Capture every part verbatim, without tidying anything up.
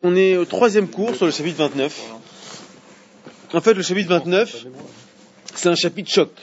On est au troisième cours sur le chapitre vingt-neuf. En fait, le chapitre vingt-neuf, c'est un chapitre choc.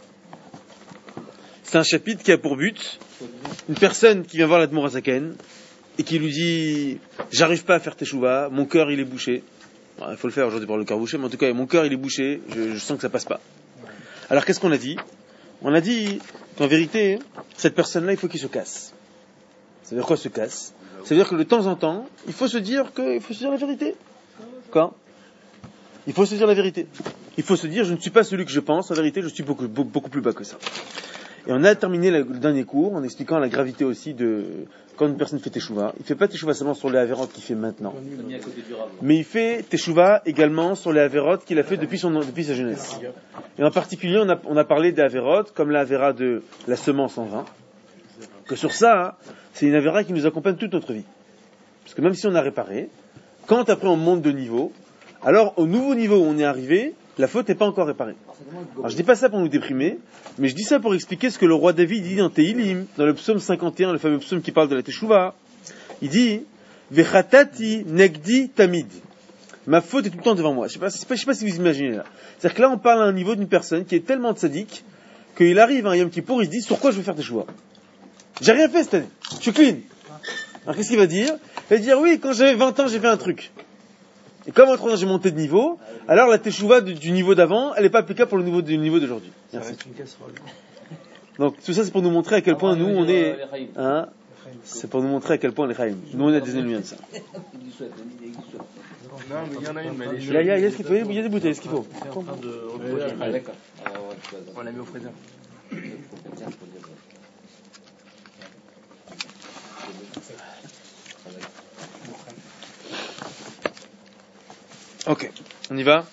C'est un chapitre qui a pour but une personne qui vient voir l'Admor HaZaken et qui lui dit « J'arrive pas à faire teshuva, mon cœur il est bouché. » Il bon, faut le faire aujourd'hui pour le cœur bouché, mais en tout cas, mon cœur il est bouché, je, je sens que ça passe pas. Alors qu'est-ce qu'on a dit? On a dit qu'en vérité, cette personne-là, il faut qu'il se casse. Ça veut dire quoi, se casse? Ça veut dire que de temps en temps, il faut se dire que, il faut se dire la vérité. Quoi? Il faut se dire la vérité. Il faut se dire, je ne suis pas celui que je pense, en vérité, je suis beaucoup, beaucoup, beaucoup plus bas que ça. Et on a terminé le dernier cours en expliquant la gravité aussi de quand une personne fait teshuva. Il ne fait pas teshuva seulement sur les avérotes qu'il fait maintenant, mais il fait teshuva également sur les avérotes qu'il a fait depuis, son, depuis sa jeunesse. Et en particulier, on a, on a parlé des avérotes comme l'avéra de la semence en vain, que sur ça, c'est une avéra qui nous accompagne toute notre vie. Parce que même si on a réparé, quand après on monte de niveau, alors au nouveau niveau où on est arrivé, la faute n'est pas encore réparée. Alors je dis pas ça pour nous déprimer, mais je dis ça pour expliquer ce que le roi David dit dans Tehilim, dans le psaume cinquante et un, le fameux psaume qui parle de la teshuva. Il dit Vechatati negdi tamid. Ma faute est tout le temps devant moi. Je sais pas, je sais pas, je sais pas si vous imaginez là. C'est-à-dire que là on parle à un niveau d'une personne qui est tellement tzaddik qu'il arrive à un Yom Kippour, il se dit sur quoi je vais faire teshuva. J'ai rien fait cette année. Je suis clean. Alors qu'est-ce qu'il va dire? Il va dire oui, quand j'avais vingt ans, j'ai fait un truc. Et comme entre temps j'ai monté de niveau, alors la teshuva du, du niveau d'avant, elle n'est pas applicable pour le niveau du niveau d'aujourd'hui. Merci. Donc tout ça c'est pour nous montrer à quel point nous on est, hein, c'est pour nous montrer à quel point on est chaim. Nous on a des ennemis de ça. Non, mais il y en a une, mais elle est Il y a, il y a, il y a ce qu'il faut, il y a des bouteilles, ce qu'il faut. Ah, d'accord. On l'a mis au freezer. Ok, on y va.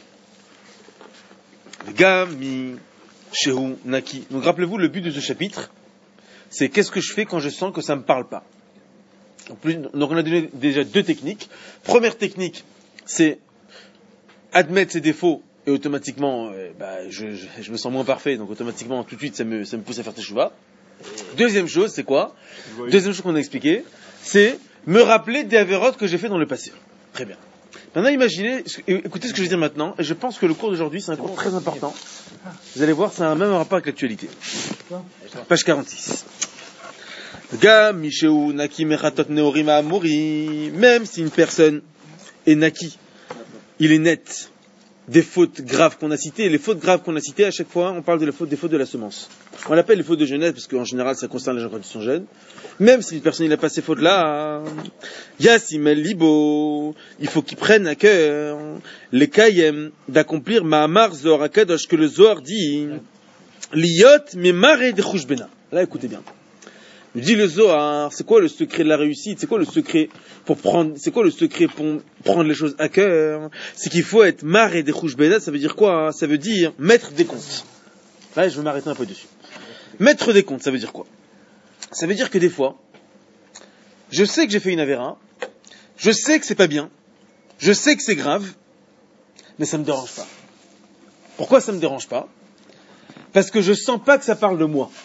Gami Shehu Naki. Donc rappelez-vous, le but de ce chapitre, c'est qu'est-ce que je fais quand je sens que ça ne me parle pas. Donc, plus, donc on a donné déjà deux techniques. Première technique, c'est admettre ses défauts et automatiquement, euh, bah, je, je, je me sens moins parfait, donc automatiquement tout de suite ça me, ça me pousse à faire teshuva. Deuxième chose, c'est quoi? Deuxième chose qu'on a expliqué, c'est me rappeler des avérotes que j'ai fait dans le passé. Très bien. Maintenant, imaginez, écoutez ce que je vais dire maintenant, et je pense que le cours d'aujourd'hui, c'est un cours très important. Vous allez voir, ça a un même rapport avec l'actualité. Page quarante-six. Gam Misheu Naki Mechatot Neorima Amori, même si une personne est Naki, il est net des fautes graves qu'on a citées, et les fautes graves qu'on a citées, à chaque fois, on parle de la faute, des fautes de la semence. On l'appelle les fautes de jeunesse, parce qu'en général, ça concerne les gens quand ils sont jeunes. Même si une personne n'a pas ces fautes-là, Yassimel Libo, il faut qu'il prenne à cœur les kayem d'accomplir Mahamar Zohar HaKadosh, que le Zohar dit, Liot Memare de Chouchbena. Là, écoutez bien. Il dit le Zohar, c'est quoi le secret de la réussite? C'est quoi le secret pour prendre, c'est quoi le secret pour prendre les choses à cœur? C'est qu'il faut être maré des chouchbena. Ça veut dire quoi? Ça veut dire mettre des comptes. Là, je vais m'arrêter un peu dessus. Mettre des comptes, ça veut dire quoi? Ça veut dire que des fois, je sais que j'ai fait une avéra, je sais que c'est pas bien, je sais que c'est grave, mais ça me dérange pas. Pourquoi ça me dérange pas? Parce que je sens pas que ça parle de moi.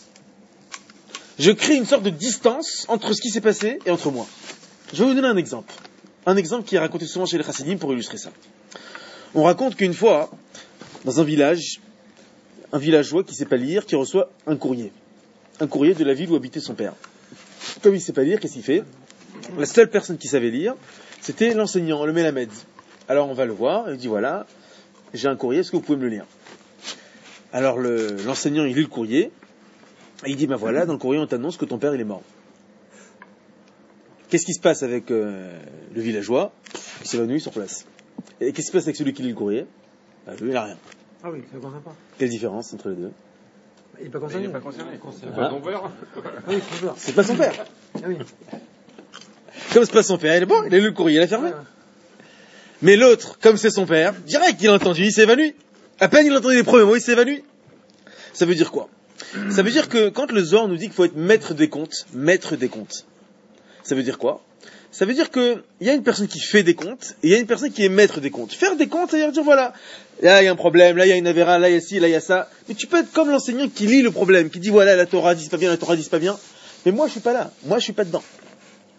Je crée une sorte de distance entre ce qui s'est passé et entre moi. Je vais vous donner un exemple. Un exemple qui est raconté souvent chez les chassidim pour illustrer ça. On raconte qu'une fois, dans un village, un villageois qui ne sait pas lire, qui reçoit un courrier. Un courrier de la ville où habitait son père. Comme il ne sait pas lire, qu'est-ce qu'il fait? La seule personne qui savait lire, c'était l'enseignant, le Mélamed. Alors on va le voir, et il dit voilà, j'ai un courrier, est-ce que vous pouvez me le lire? Alors le, l'enseignant, il lit le courrier, et il dit, ben voilà, dans le courrier, on t'annonce que ton père, il est mort. Qu'est-ce qui se passe avec euh, le villageois? Il s'évanouit sur place. Et qu'est-ce qui se passe avec celui qui lit le courrier? Ben, lui, il n'a rien. Ah oui, ça ne concerne pas. Quelle différence entre les deux? Il n'est pas concerné. Il n'est pas concerné. C'est pas son père. Oui, c'est son père. C'est pas son père. Ah oui. Comme c'est pas son père, il est bon, il a lu le courrier, il a fermé. Ouais. Mais l'autre, comme c'est son père, direct, il a entendu, il s'évanouit. À peine il a entendu les premiers mots, il s'évanouit. Ça veut dire quoi? Ça veut dire que quand le Zohar nous dit qu'il faut être maître des comptes, maître des comptes, ça veut dire quoi? Ça veut dire qu'il y a une personne qui fait des comptes et il y a une personne qui est maître des comptes. Faire des comptes, c'est-à-dire dire voilà, là il y a un problème, là il y a une avéra, là il y a ci, là il y a ça. Mais tu peux être comme l'enseignant qui lit le problème, qui dit voilà, la Torah dit pas bien, la Torah dit pas bien. Mais moi je suis pas là, moi je suis pas dedans.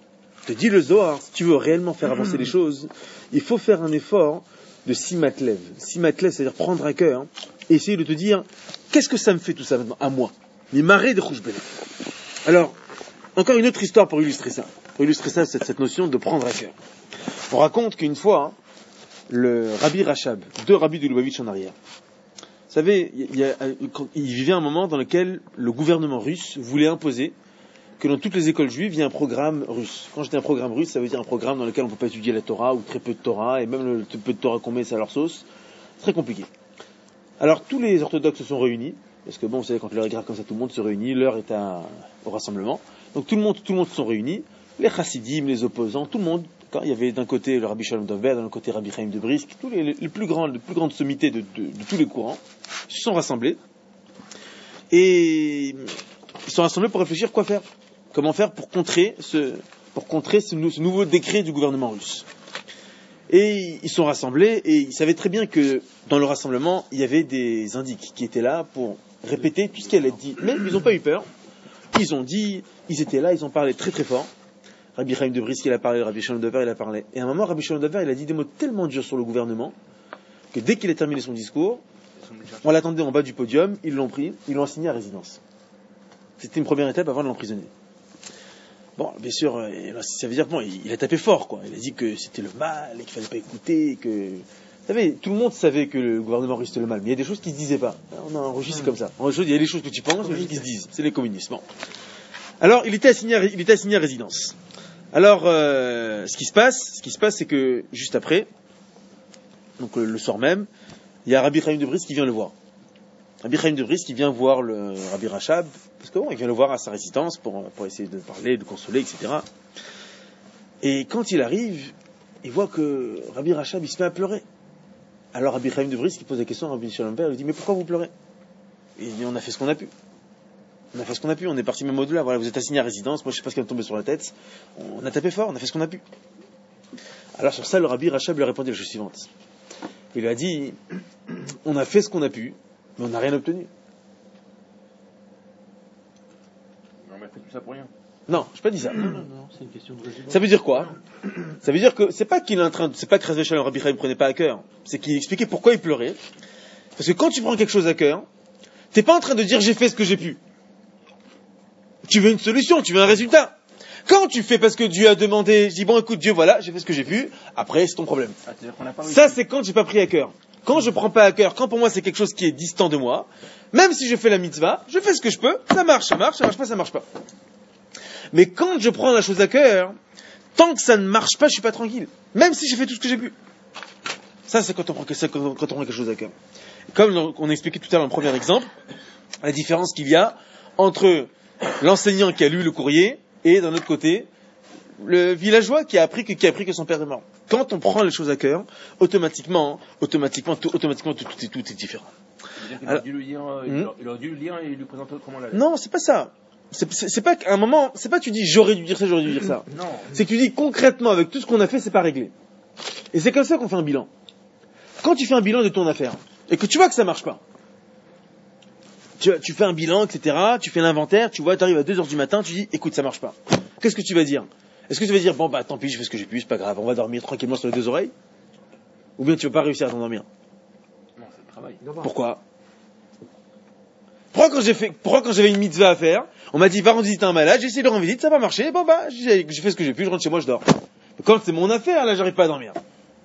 Te dit le Zohar, si tu veux réellement faire avancer les choses, il faut faire un effort de simatlev. Simatlev, c'est-à-dire prendre à cœur et essayer de te dire, qu'est-ce que ça me fait tout ça maintenant, à moi? Les marées de Rouge-Belle. Alors, encore une autre histoire pour illustrer ça. Pour illustrer ça, cette, cette notion de prendre à cœur. On raconte qu'une fois, hein, le Rabbi Rachab, deux rabbis de Lubavitch en arrière, vous savez, il, y a, il vivait un moment dans lequel le gouvernement russe voulait imposer que dans toutes les écoles juives, il y a un programme russe. Quand je dis un programme russe, ça veut dire un programme dans lequel on ne peut pas étudier la Torah, ou très peu de Torah, et même le peu de Torah qu'on met, c'est à leur sauce. C'est très compliqué. Alors, tous les orthodoxes se sont réunis, parce que bon, vous savez, quand l'heure est grave comme ça, tout le monde se réunit, l'heure est à, au rassemblement. Donc tout le monde, tout le monde se sont réunis, les chassidim, les opposants, tout le monde. Il y avait d'un côté le Rabbi Shalom Dovber, d'un côté Rabbi Chaim de Brisk, tous les, les, les plus grands, les plus grandes sommités de, de, de tous les courants, se sont rassemblés. Et ils sont rassemblés pour réfléchir quoi faire. Comment faire pour contrer ce, pour contrer ce, ce nouveau décret du gouvernement russe. Et ils sont rassemblés et ils savaient très bien que dans le rassemblement, il y avait des indiques qui étaient là pour répéter tout ce qu'elle a dit. Mais ils n'ont pas eu peur. Ils ont dit, ils étaient là, ils ont parlé très très fort. Rabbi Chaim de Brisk, il a parlé, Rabbi Shalom Dovber, il a parlé. Et à un moment, Rabbi Shalom Dovber, il a dit des mots tellement durs sur le gouvernement que dès qu'il a terminé son discours, on l'attendait en bas du podium, ils l'ont pris, ils l'ont assigné à résidence. C'était une première étape avant de l'emprisonner. Bon, bien sûr, ça veut dire bon, il a tapé fort, quoi. Il a dit que c'était le mal et qu'il fallait pas écouter, que vous savez, tout le monde savait que le gouvernement russe était le mal, mais il y a des choses qui se disaient pas. On a un registre comme ça. Il y a des choses que tu penses, et des choses qui se disent. C'est les communistes. Bon. Alors, il était assigné à, il était assigné à résidence. Alors, euh, ce qui se passe, ce qui se passe, c'est que juste après, donc le, le soir même, il y a Rabbi Chaim de Brisk qui vient le voir. Rabbi Chaim de Brisk qui vient voir le Rabbi Rachab, parce que bon, il vient le voir à sa résidence pour, pour essayer de parler, de consoler, et cetera. Et quand il arrive, il voit que Rabbi Rachab, il se met à pleurer. Alors Rabbi Chaim de Brisk, il pose la question à Rabbi Shalom Dovber, il lui dit, mais pourquoi vous pleurez? Et il dit, on a fait ce qu'on a pu. On a fait ce qu'on a pu, on est parti même au-delà. Voilà, vous êtes assigné à résidence, moi je sais pas ce qui va me tomber sur la tête. On a tapé fort, on a fait ce qu'on a pu. Alors sur ça, le Rabbi Rachab lui a répondu la chose suivante. Il lui a dit, on a fait ce qu'on a pu, mais on n'a rien obtenu. On a fait tout ça pour rien. Non, je n'ai pas dit ça. Non, non, non, c'est une question de résumé. Ça veut dire quoi? Ça veut dire que c'est pas qu'il est en train de, c'est pas que Chas v'Shalom Rabbi Chaim ne prenait pas à cœur. C'est qu'il expliquait pourquoi il pleurait. Parce que quand tu prends quelque chose à cœur, t'es pas en train de dire j'ai fait ce que j'ai pu. Tu veux une solution, tu veux un résultat. Quand tu fais parce que Dieu a demandé, je dis bon écoute Dieu voilà, j'ai fait ce que j'ai pu, après c'est ton problème. Ah, qu'on a pas Ça c'est quand j'ai pas pris à cœur. Quand je prends pas à cœur, quand pour moi c'est quelque chose qui est distant de moi, même si je fais la mitzvah, je fais ce que je peux, ça marche, ça marche, ça marche pas, ça marche pas. Mais quand je prends la chose à cœur, tant que ça ne marche pas, je suis pas tranquille. Même si j'ai fait tout ce que j'ai pu. Ça c'est quand on prend, quand on prend quelque chose à cœur. Comme on a expliqué tout à l'heure dans le premier exemple, la différence qu'il y a entre l'enseignant qui a lu le courrier et d'un autre côté, le villageois qui a appris que, qui a appris que son père est mort. Quand on prend les choses à cœur, automatiquement, automatiquement, tout, automatiquement, tout, tout, est, tout est différent. Il aurait dû lui dire, euh, hmm? il aurait dû le lire et lui présenter autrement la lettre. Non, c'est pas ça. C'est, c'est, c'est pas qu'à un moment, c'est pas tu dis j'aurais dû dire ça, j'aurais dû dire ça. Non. C'est que tu dis concrètement avec tout ce qu'on a fait, c'est pas réglé. Et c'est comme ça qu'on fait un bilan. Quand tu fais un bilan de ton affaire et que tu vois que ça marche pas, tu, tu fais un bilan, et cetera. Tu fais l'inventaire, tu vois, tu arrives à deux heures du matin, tu dis écoute, ça marche pas. Qu'est-ce que tu vas dire? Est-ce que tu vas dire bon bah tant pis, je fais ce que j'ai pu, c'est pas grave, on va dormir tranquillement sur les deux oreilles? Ou bien tu vas pas réussir à t'endormir? Non, c'est le travail. Pourquoi? Pourquoi quand j'ai fait, pourquoi quand j'avais une mitzvah à faire, on m'a dit va rendre visite à un malade, j'ai essayé de le rendre visite, ça n'a pas marché, bon bah j'ai, j'ai fait ce que j'ai pu, je rentre chez moi, je dors. Mais quand c'est mon affaire, là j'arrive pas à dormir.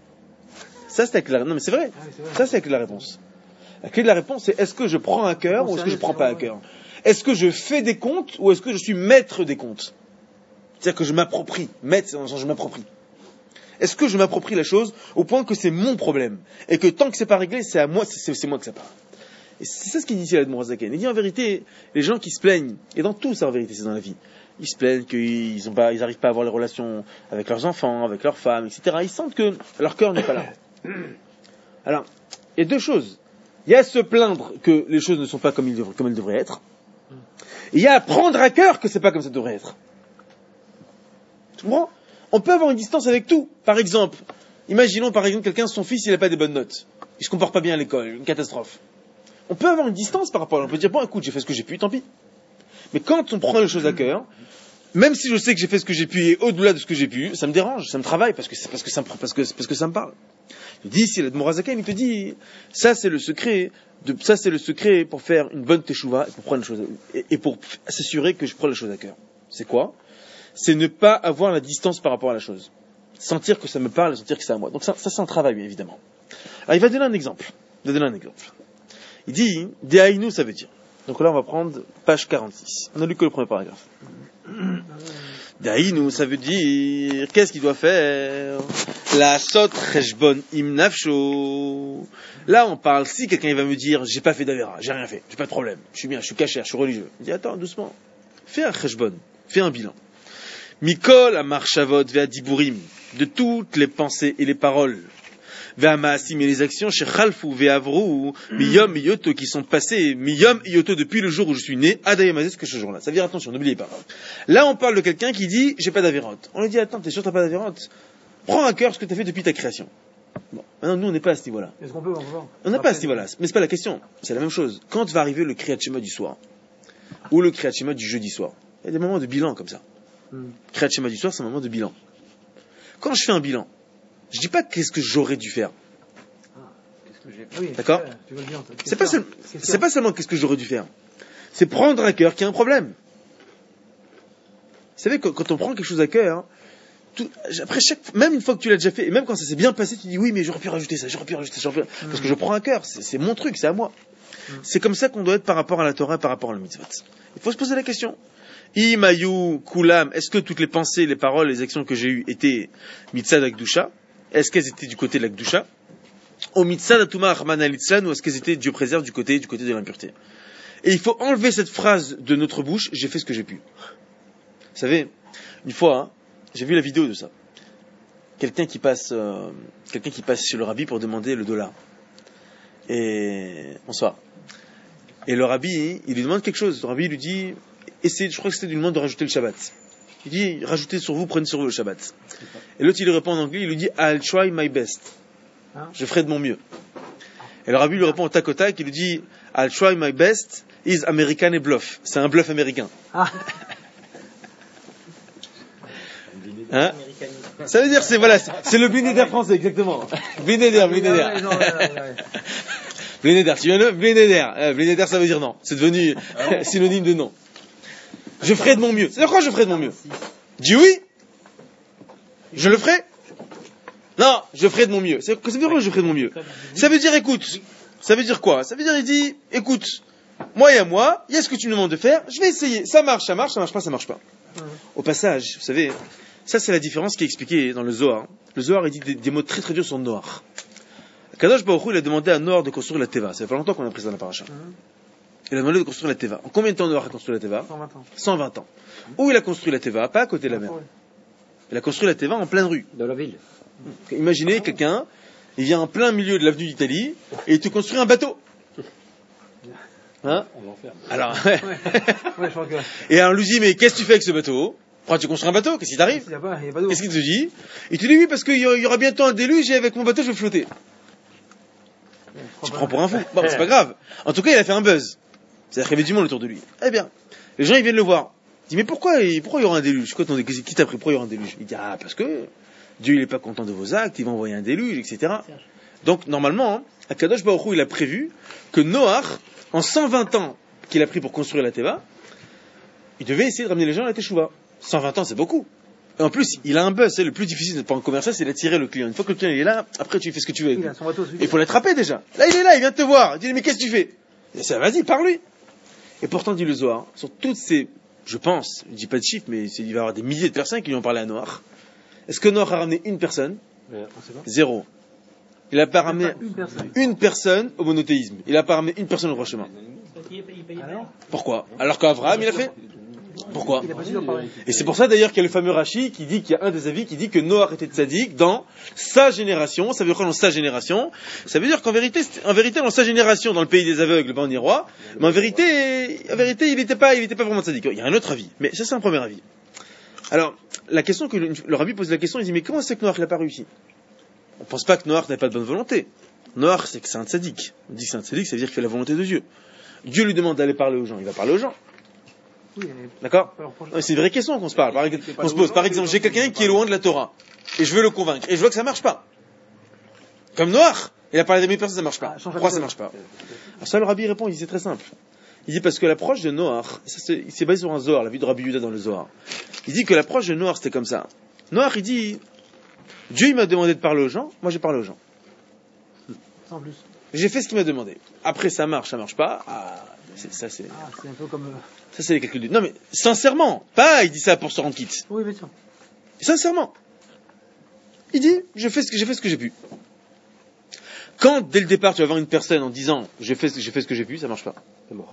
Ça c'est avec la, non mais c'est vrai. Ah oui, c'est vrai. Ça c'est avec la réponse. La clé de la réponse c'est est-ce que je prends à cœur ou est-ce que je prends pas à cœur? Est-ce que je fais des comptes ou est-ce que je suis maître des comptes? C'est-à-dire que je m'approprie. Maître, c'est dans le sens je m'approprie. Est-ce que je m'approprie la chose au point que c'est mon problème et que tant que c'est pas réglé, c'est à moi, c'est, c'est moi que ça part. Et c'est ça ce qu'il dit ici à l'Admour HaZaken. Il dit en vérité, les gens qui se plaignent, et dans tout ça en vérité c'est dans la vie, ils se plaignent qu'ils ont pas, ils n'arrivent pas à avoir les relations avec leurs enfants, avec leurs femmes, et cetera. Ils sentent que leur cœur n'est pas là. Alors, il y a deux choses. Il y a à se plaindre que les choses ne sont pas comme, ils devraient, comme elles devraient être. Et il y a à prendre à cœur que c'est pas comme ça devrait être. Tu comprends? On peut avoir une distance avec tout. Par exemple, imaginons par exemple quelqu'un, son fils, il n'a pas des bonnes notes. Il se comporte pas bien à l'école, une catastrophe. On peut avoir une distance par rapport à ça. On peut dire, bon, écoute, j'ai fait ce que j'ai pu, tant pis. Mais quand on prend les choses à cœur, même si je sais que j'ai fait ce que j'ai pu et au-delà de ce que j'ai pu, ça me dérange, ça me travaille parce que c'est parce que ça me parce que parce que ça me parle. Il dit ici l'Admor HaZaken, il te dit ça c'est le secret de ça c'est le secret pour faire une bonne teshuva et pour prendre les choses et, et pour s'assurer que je prends les choses à cœur. C'est quoi? C'est ne pas avoir la distance par rapport à la chose. Sentir que ça me parle et sentir que c'est à moi. Donc ça, ça c'est un travail, bien évidemment. Alors il va donner un exemple. Il va donner un exemple. Il dit Dehaïnu, ça veut dire. Donc là on va prendre page quarante-six. On a lu que le premier paragraphe. Dehaïnu, ça veut dire qu'est-ce qu'il doit faire? La sot cheshbon im nafsho. Là on parle, si quelqu'un il va me dire j'ai pas fait d'avera, j'ai rien fait, j'ai pas de problème, je suis bien, je suis cachère, je suis religieux. Il dit attends, doucement. Fais un cheshbon, fais un bilan. Mikol amar shavot ve'adiburim, de toutes les pensées et les paroles, ve'amaasim et les actions, chez chalfu ve'avru, miyom yoto qui sont passées, miyom yoto depuis le jour où je suis né, adayamazes que ce jour-là. Ça veut dire attention, n'oubliez pas. Là on parle de quelqu'un qui dit j'ai pas d'avérote. On lui dit attends, t'es sûr t'as pas d'avérote? Prends à cœur ce que t'as fait depuis ta création. Bon, maintenant nous on n'est pas à ce niveau-là. Est-ce qu'on peut, on peut voir? On n'est pas à ce niveau-là, mais c'est pas la question. C'est la même chose. Quand va arriver le Kriyat Shema du soir ou le Kriyat Shema du jeudi soir, il y a des moments de bilan comme ça. Hmm. Kriyat Shema du soir, c'est un moment de bilan. Quand je fais un bilan, je dis pas qu'est-ce que j'aurais dû faire. Ah, qu'est-ce que j'ai... Oui, d'accord? Tu veux le bien, c'est, pas seul... c'est pas seulement qu'est-ce que j'aurais dû faire. C'est prendre à cœur qu'il y a un problème. Vous savez, quand on prend quelque chose à cœur, tout... après chaque, même une fois que tu l'as déjà fait, et même quand ça s'est bien passé, tu dis oui, mais j'aurais pu rajouter ça, j'aurais pu rajouter ça, j'aurais pu... Hmm. Parce que je prends à cœur. C'est, c'est mon truc, c'est à moi. Hmm. C'est comme ça qu'on doit être par rapport à la Torah, par rapport à la mitzvot. Il faut se poser la question. Imayu kulam, est-ce que toutes les pensées, les paroles, les actions que j'ai eues étaient mitzad akdusha? Est-ce qu'elles étaient du côté de l'akdusha? Ou mitzad atuma achman alitzlan, ou est-ce qu'elles étaient Dieu préserve du côté du côté de l'impureté? Et il faut enlever cette phrase de notre bouche, j'ai fait ce que j'ai pu. Vous savez, une fois, hein, j'ai vu la vidéo de ça. Quelqu'un qui passe, euh, quelqu'un qui passe chez le rabbi pour demander le dollar. Et bonsoir. Et le rabbi, il lui demande quelque chose. Le rabbi lui dit essayez, je crois que c'était du demande de rajouter le Shabbat. Il dit, rajoutez sur vous, prenez sur vous le Shabbat. Et l'autre, il lui répond en anglais, il lui dit, I'll try my best. Je ferai de mon mieux. Et le rabbi lui répond au tac au tac, il lui dit, I'll try my best is American et bluff. C'est un bluff américain. Ah. Hein? Ça veut dire, c'est, voilà, c'est, c'est le blinéder français, exactement. Blinéder, blinéder. Blinéder, tu viens le blinéder. Euh, blinéder, ça veut dire non. C'est devenu synonyme de non. Je ferai de mon mieux. C'est-à-dire quoi je ferai de mon mieux? Dis oui. Je le ferai. Non, je ferai de mon mieux. C'est ça veut dire quoi je ferai de mon mieux? Ça veut dire écoute. Ça veut dire quoi? Ça veut dire il dit écoute, moi et à moi, il y a ce que tu me demandes de faire, je vais essayer. Ça marche, ça marche, ça marche pas, ça marche pas. Au passage, vous savez, ça c'est la différence qui est expliquée dans le Zohar. Le Zohar il dit des, des mots très très durs sur Noach. Kadosh Baruch Hu il a demandé à Noach de construire la Teva. Ça fait pas longtemps qu'on a pris ça dans la paracha. Il a demandé de construire la Teva. En combien de temps Noach a construit la Teva? cent vingt ans. cent vingt ans. Où il a construit la Teva? Pas à côté de la mer. Il a construit la Teva en pleine rue. Dans la ville. Imaginez quelqu'un, il vient en plein milieu de l'avenue d'Italie et il te construit un bateau. Hein? Alors, ouais. Ouais, je crois que... Et alors on lui dit, mais qu'est-ce que tu fais avec ce bateau? Pourquoi tu construis un bateau? Qu'est-ce qui t'arrive? Il y a pas, il y a pas d'eau. Qu'est-ce qu'il te dit? Il te dit oui, parce qu'il y aura bientôt un déluge et avec mon bateau je vais flotter. Tu prends pour un fou. Bon, c'est pas grave. En tout cas, il a fait un buzz. C'est-à-dire qu'il y avait du monde autour de lui. Eh bien, les gens ils viennent le voir. Il dit mais pourquoi, pourquoi il y aura un déluge? Quoi, qui t'a pris? Pourquoi il y aura un déluge? Il dit ah parce que Dieu il est pas content de vos actes, il va envoyer un déluge, et cetera. Donc normalement, hein, Akadosh Baruch Hu il a prévu que Noach, en cent vingt ans qu'il a pris pour construire la Teva, il devait essayer de ramener les gens à la Teshuvah. cent vingt ans c'est beaucoup. Et en plus, il a un buzz. C'est le plus difficile pour un commercial, c'est d'attirer le client. Une fois que le client il est là, après tu fais ce que tu veux avec lui. Il faut l'attraper déjà. Là il est là, il vient de te voir. Il dit mais qu'est-ce que tu fais? Et ça, vas-y, parle-lui. Et pourtant, dit le Zohar, sur toutes ces, je pense, je dis pas de chiffres, mais il va y avoir des milliers de personnes qui lui ont parlé à Noach. Est-ce que Noach a ramené une personne? Zéro. Il n'a pas ramené une personne. une personne au monothéisme. Il n'a pas ramené une personne au droit chemin. Pourquoi? Alors qu'Abraham, il a fait. Pourquoi? Et c'est pour ça d'ailleurs qu'il y a le fameux Rashi qui dit qu'il y a un des avis qui dit que Noach était tzaddik dans sa génération. Ça veut dire quoi dans sa génération? Ça veut dire qu'en vérité, en vérité, dans sa génération, dans le pays des aveugles, ben on est roi. Mais en vérité, en vérité, il n'était pas, il n'était pas vraiment tzaddik. Il y a un autre avis. Mais ça, c'est un premier avis. Alors, la question que le, le rabbi pose la question, il dit mais comment c'est que Noach n'a pas réussi? On pense pas que Noach n'avait pas de bonne volonté. Noach, c'est que c'est un tzaddik. On dit que c'est un tzaddik, ça veut dire qu'il fait la volonté de Dieu. Dieu lui demande d'aller parler aux gens. Il va parler aux gens. Oui, D'accord? C'est une vraie question qu'on se parle. Par, on se pose. Par exemple, j'ai quelqu'un qui est loin de la Torah et je veux le convaincre et je vois que ça marche pas. Comme Noach, il a parlé des mille personnes, ça marche pas. Ah, pourquoi ça marche pas? Alors ça, le Rabbi répond, il dit c'est très simple. Il dit parce que l'approche de Noach, ça c'est, il s'est basé sur un Zohar, la vie de Rabbi Yuda dans le Zohar. Il dit que l'approche de Noach c'était comme ça. Noach, il dit, Dieu il m'a demandé de parler aux gens, moi j'ai parlé aux gens. Sans plus. J'ai fait ce qu'il m'a demandé. Après ça marche, ça marche pas. Ah, c'est, ça c'est. Ah, c'est un peu comme. Ça c'est les calculs du. Non mais sincèrement, pas il dit ça pour se rendre quitte. Oui, bien sûr. Sincèrement, il dit, je fais ce que j'ai fait ce que j'ai pu. Quand dès le départ tu vas voir une personne en disant, j'ai fait, j'ai fait ce que j'ai pu, ça marche pas, c'est mort.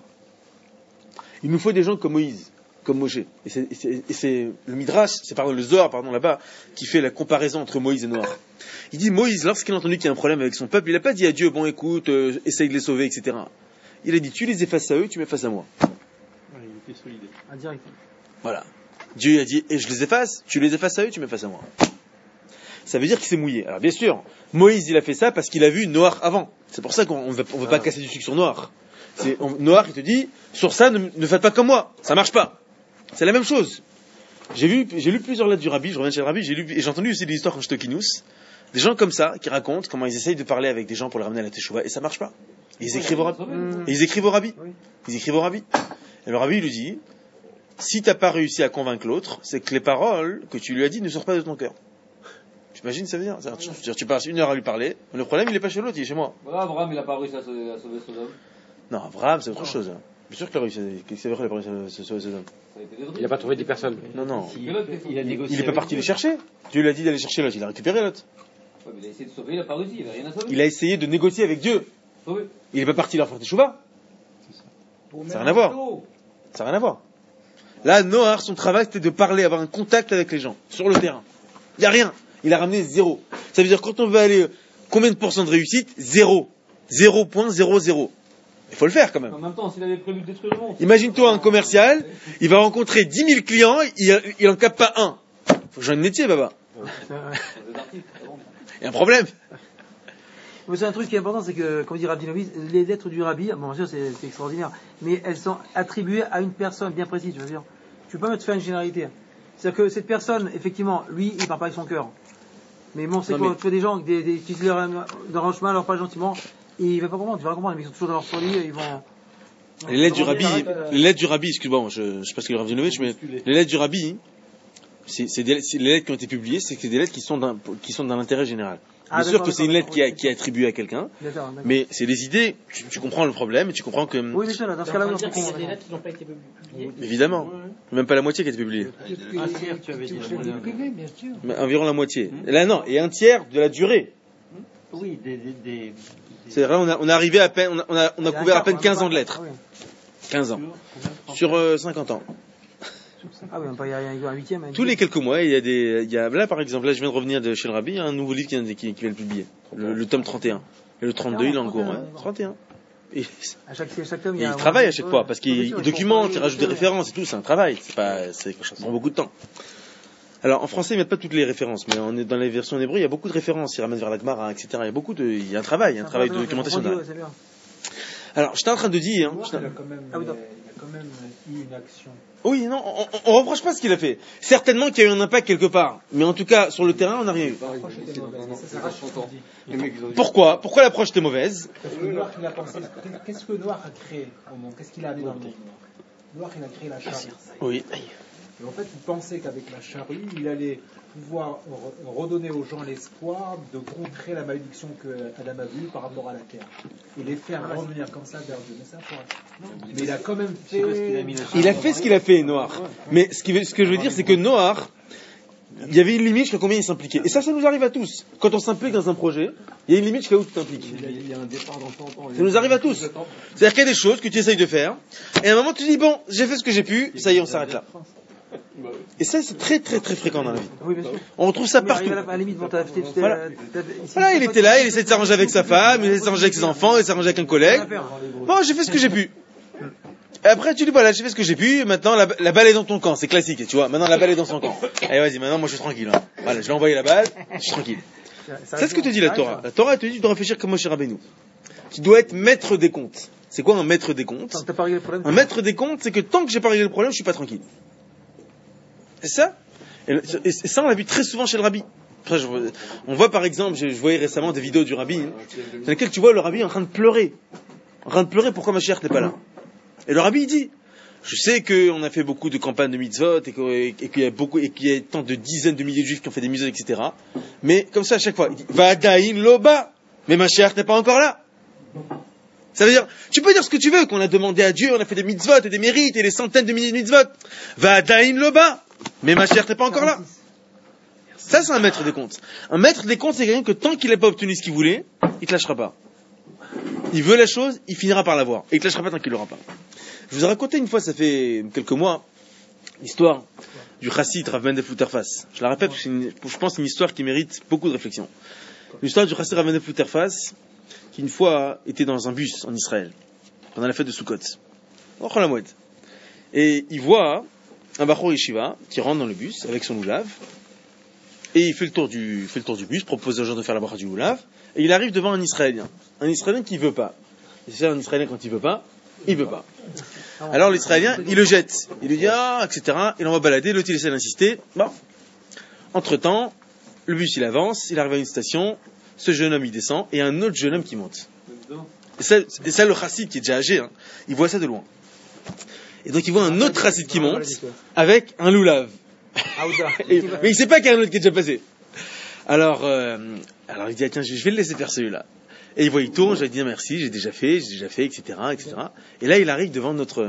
Il nous faut des gens comme Moïse, comme Moshe. Et c'est, et c'est, et c'est le Midrash, c'est pardon le Zohar, pardon là-bas, qui fait la comparaison entre Moïse et Noach. Il dit Moïse, lorsqu'il a entendu qu'il y a un problème avec son peuple, il n'a pas dit à Dieu, bon écoute, euh, essaye de les sauver, et cetera. Il a dit, tu les effaces à eux, tu m'effaces à moi. Ouais, il était solide. Indirect. Voilà. Dieu a dit, et je les efface, tu les effaces à eux, tu m'effaces à moi. Ça veut dire qu'il s'est mouillé. Alors bien sûr, Moïse il a fait ça parce qu'il a vu Noach avant. C'est pour ça qu'on ne veut, on veut pas casser du sucre sur Noach. C'est, on, Noach il te dit, sur ça ne, ne faites pas comme moi, ça marche pas. C'est la même chose. J'ai vu, j'ai lu plusieurs lettres du Rabbi, je reviens chez le Rabbi, j'ai lu, et j'ai entendu aussi des histoires quand j'étais au Kinous, des gens comme ça qui racontent comment ils essayent de parler avec des gens pour les ramener à la Teshuvah et ça marche pas. Et ils écrivent au Rabbi. Et ils écrivent au Rabbi. Ils écrivent au Rabbi. Et le Rabbi lui dit, si t'as pas réussi à convaincre l'autre, c'est que les paroles que tu lui as dit ne sortent pas de ton cœur. T'imagines, ça veut dire, c'est-à-dire, tu, tu passes une heure à lui parler, mais le problème il est pas chez l'autre, il est chez moi. Voilà, Abraham il a pas réussi à sauver, à sauver Sodome. Non, Abraham c'est autre non. chose. Hein. Bien sûr qu'il a réussi, c'est vrai qu'il a pas réussi à sauver Sodome. Il n'a pas trouvé des personnes. Non, non. Il, il, a négocié il est pas parti les chercher. Dieu lui a dit d'aller chercher l'autre, il a récupéré l'autre. Ouais, mais il a essayé de sauver, il a pas réussi, il avait rien à sauver. Il a essayé de négocier avec Dieu. Oui. Il est pas parti leur faire Teshuvah. Ça n'a rien à voir. Ça n'a rien à voir. Là, Noach, son travail c'était de parler, avoir un contact avec les gens, sur le terrain. Il n'y a rien. Il a ramené zéro. Ça veut dire quand on veut aller, combien de pourcents de réussite? Zéro. zéro virgule zéro zéro. Il faut le faire quand même. En même temps, s'il avait prévu de détruire le monde. Imagine-toi un commercial, il va rencontrer dix mille clients, il, il en capte pas un. Faut que j'aie un métier, baba. Il y a un problème. Mais c'est un truc qui est important, c'est que, comme dit Rabbi Novis, les lettres du Rabbi, bon, bien sûr, c'est, c'est extraordinaire, mais elles sont attribuées à une personne bien précise, je veux dire. Tu peux pas me faire une généralité. C'est-à-dire que cette personne, effectivement, lui, il parle pas avec son cœur. Mais bon, c'est non, quoi, mais... tu vois des gens, des, des, qui se leur, dans le chemin, leur parlent gentiment, et il va pas comprendre, tu vas pas comprendre, mais ils sont toujours dans leur folie, et ils vont... Les lettres du Rabbi, les lettres du Rabbi, excuse-moi, je, je sais pas ce que le Rabbi Novis, mais les lettres du Rabbi, c'est, c'est, des, c'est les lettres qui ont été publiées, c'est que c'est des lettres qui sont d'un, qui sont d'un intérêt général. Bien ah, sûr que c'est une lettre qui, a, qui est attribuée à quelqu'un, d'accord, d'accord. Mais c'est des idées, tu, tu comprends le problème, et tu comprends que... Oui, mais ça, là, dans ce cas-là, il y a des lettres qui n'ont pas été publiées. Évidemment, ouais. Même pas la moitié qui a été publiée. Un tiers, tu avais dit. Bien sûr. Mais environ la moitié. Mmh. Là, non, et un tiers de la durée. Mmh. Oui, des... des, des... C'est vrai, on a, on a arrivé à peine, on a, on a, on a couvert à peine quinze ans de lettres. quinze ans. Sur euh, cinquante ans. Ah oui, il y a un huitième. Tous les quelques mois, il y a des, il y a, là par exemple, là je viens de revenir de chez le Rabbi, il y a un nouveau livre qui vient, qui, qui vient de publier. Le, le tome trente et un. Et le trente-deux, il est en cours, hein. trente et un. Et, à chaque, chaque tome, il, y a il travaille à chaque fois, parce qu'il il documente, il rajoute des références et tout, c'est un travail. C'est pas, c'est, ça prend beaucoup de temps. Alors, en français, ils mettent pas toutes les références, mais on est dans les versions en hébreu, il y a beaucoup de références, ils ramènent vers la Gemara, et cetera. Il y a beaucoup de, il y a un travail, il y a un travail de documentation. Alors, j'étais en train de dire, il a quand même, ah, oui, il a quand même eu une action. Oui, non, on, on, on reproche pas ce qu'il a fait. Certainement qu'il y a eu un impact quelque part, mais en tout cas, sur le terrain, on n'a rien eu. Pourquoi? Pourquoi l'approche était mauvaise? Parce que Noach, il a pensé, qu'est-ce que Noach a créé au monde? Qu'est-ce qu'il a amené dans le monde? Noach, il a créé la charrue. Oui. Et en fait, il pensait qu'avec la charrue, il allait pouvoir redonner aux gens l'espoir de contrer la malédiction que Adam a vue par rapport à la terre. Et les faire revenir comme ça vers Dieu. Mais ça, mais il a quand même fait... Il a fait ce qu'il a fait, Noach. Mais ce, qui, ce que je veux dire, c'est que Noach, il y avait une limite jusqu'à combien il s'impliquait. Et ça, ça nous arrive à tous. Quand on s'implique dans un projet, il y a une limite jusqu'à où tu t'impliques. Il y a un départ dans cent ans. Ça nous arrive à tous. C'est-à-dire qu'il y a des choses que tu essayes de faire, et à un moment tu dis, bon, j'ai fait ce que j'ai pu, ça y est, on s'arrête là. Et ça, c'est très très très fréquent dans la vie. Oui, bien sûr. On retrouve ça partout. À la limite, bon, t'as, t'as, t'as, voilà. t'as, voilà, il était là, il essayait de s'arranger avec sa femme, il essayait de s'arranger avec ses enfants, il essayait de s'arranger avec un collègue. Bon, j'ai fait ce que j'ai pu. Et après, tu dis, voilà, j'ai fait ce que j'ai pu, maintenant la, la balle est dans ton camp, c'est classique, tu vois. Maintenant, la balle est dans son camp. Allez, vas-y, maintenant, moi, je suis tranquille. Hein. Voilà, je vais envoyer la balle, je suis tranquille. C'est ce que te dit la Torah. La Torah te dit, tu dois réfléchir comme Moshe Rabbeinu. Tu dois être maître des comptes. C'est quoi un maître des comptes? Tant que t'as pas réglé le problème. Un maître des comptes, c'est que tant que j'ai pas réglé le problème, je suis pas tranquille. C'est ça? Et, et ça, on l'a vu très souvent chez le rabbi. Après, je, on voit par exemple, je, je voyais récemment des vidéos du rabbi, hein, dans lesquelles tu vois le rabbi en train de pleurer. En train de pleurer pourquoi Mashiach n'est pas là. Et le rabbi, il dit, je sais qu'on a fait beaucoup de campagnes de mitzvot et, que, et, et qu'il y a beaucoup, et qu'il y a tant de dizaines de milliers de juifs qui ont fait des mitzvot, et cetera. Mais comme ça, à chaque fois, il dit, Vadaïn loba, mais Mashiach n'est pas encore là. Ça veut dire, tu peux dire ce que tu veux, qu'on a demandé à Dieu, on a fait des mitzvot et des mérites et des centaines de milliers de mitzvot. Vadaïn loba, mais Mashiach n'est pas encore là. Ça, c'est un maître des comptes. Un maître des comptes, c'est quelqu'un que tant qu'il n'a pas obtenu ce qu'il voulait, il te lâchera pas. Il veut la chose, il finira par l'avoir. Et il te lâchera pas tant qu'il l'aura pas. Je vous ai raconté une fois, ça fait quelques mois, l'histoire du chassid Rav Mendel Futterfass. Je la répète parce que c'est une, je pense, une histoire qui mérite beaucoup de réflexion. L'histoire du chassid Rav Mendel Futterfass, qui une fois était dans un bus en Israël, pendant la fête de Sukkot. On prend la mouette. Et il voit un bachor yeshiva qui rentre dans le bus avec son loulav. Et il fait le tour du, fait le tour du bus, propose aux gens de faire la bracha du loulav. Et il arrive devant un Israélien. Un Israélien qui veut pas. Et c'est ça, un Israélien, quand il veut pas, il veut pas. Alors l'Israélien, il le jette. Il lui dit, ah, et cetera. Il en va balader, l'autre il essaie d'insister. Bon. Entre temps, le bus il avance, il arrive à une station, ce jeune homme il descend, et un autre jeune homme qui monte. Et ça, et ça le chassid qui est déjà âgé, hein, il voit ça de loin. Et donc il voit un autre chassid qui monte, avec un loulav. Et, mais il sait pas qu'il y a un autre qui est déjà passé. Alors, euh, alors il dit, ah, tiens, je vais le laisser faire celui-là. Et il voit, il tourne, je lui dis, merci, j'ai déjà fait, j'ai déjà fait, et cetera, et cetera. Et là, il arrive devant notre,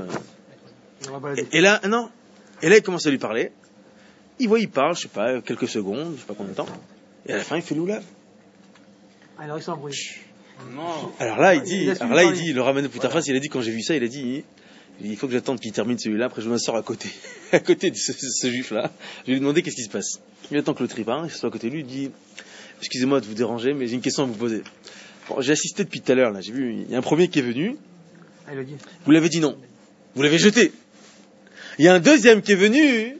et, et là, non. Et là, il commence à lui parler. Il voit, il parle, je sais pas, quelques secondes, je sais pas combien de temps. Et à la fin, il fait loulav. Alors, il s'embrouille. Non. Alors là, il dit, alors là, il dit, le Rav Mendel Futterfass, il a dit, quand j'ai vu ça, il a dit, il faut que j'attende qu'il termine celui-là, après je m'assois à côté, à côté de ce, ce juif-là. Je vais lui demander qu'est-ce qui se passe. Il attend que l'autre il part, il s'assoit à côté de lui, il dit, excusez-moi de vous déranger, mais j'ai une question à vous poser. Bon, j'ai assisté depuis tout à l'heure, là, j'ai vu, il y a un premier qui est venu. Ah, il a dit. Vous l'avez dit non. Vous l'avez jeté. Il y a un deuxième qui est venu,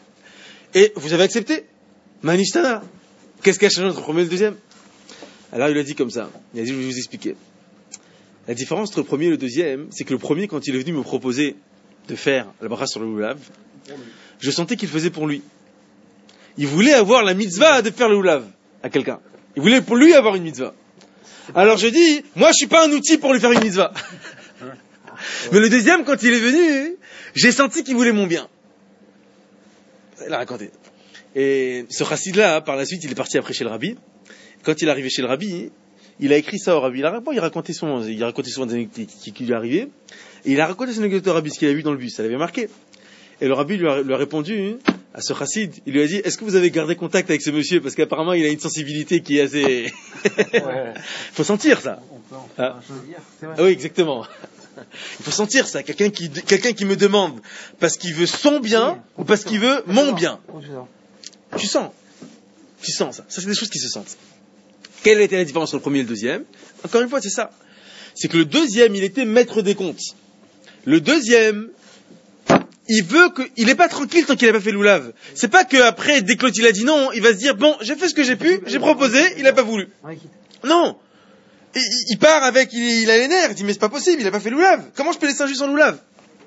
et vous avez accepté. Manishtana. Qu'est-ce qui a changé entre le premier et le deuxième? Alors il a dit comme ça. Il a dit, je vais vous expliquer. La différence entre le premier et le deuxième, c'est que le premier, quand il est venu me proposer de faire la bracha sur le loulav, je sentais qu'il faisait pour lui. Il voulait avoir la mitzvah de faire le loulav à quelqu'un. Il voulait pour lui avoir une mitzvah. Alors je dis, moi je suis pas un outil pour lui faire une mitzvah. Mais le deuxième, quand il est venu, j'ai senti qu'il voulait mon bien. Il a raconté. Et ce chassid-là, par la suite, il est parti après chez le rabbi. Quand il est arrivé chez le rabbi, il a écrit ça au rabbi. Il a, bon, il racontait son, il a raconté souvent des anecdotes qui, qui lui arrivaient. Et il a raconté son anecdote au rabbi, ce qu'il a vu dans le bus. Ça l'avait marqué. Et le rabbi lui a, lui a répondu à ce chassid. Il lui a dit, est-ce que vous avez gardé contact avec ce monsieur? Parce qu'apparemment, il a une sensibilité qui est assez... Ouais. Faut sentir ça. On peut en faire ah. un ah oui, exactement. Il faut sentir ça. Quelqu'un qui, quelqu'un qui me demande parce qu'il veut son bien oui. ou parce qu'il veut mon bien. Tu sens. Tu sens ça. Ça, c'est des choses qui se sentent. Quelle était la différence entre le premier et le deuxième? Encore une fois, c'est ça. C'est que le deuxième, il était maître des comptes. Le deuxième, il veut que, il est pas tranquille tant qu'il n'a pas fait loulav. C'est pas qu'après, dès que l'autre il a dit non, il va se dire, bon, j'ai fait ce que j'ai pu, j'ai proposé, il n'a pas voulu. Non. Il, il part avec, il, il a les nerfs, il dit, mais c'est pas possible, il n'a pas fait loulav. Comment je peux laisser un juif sans loulav?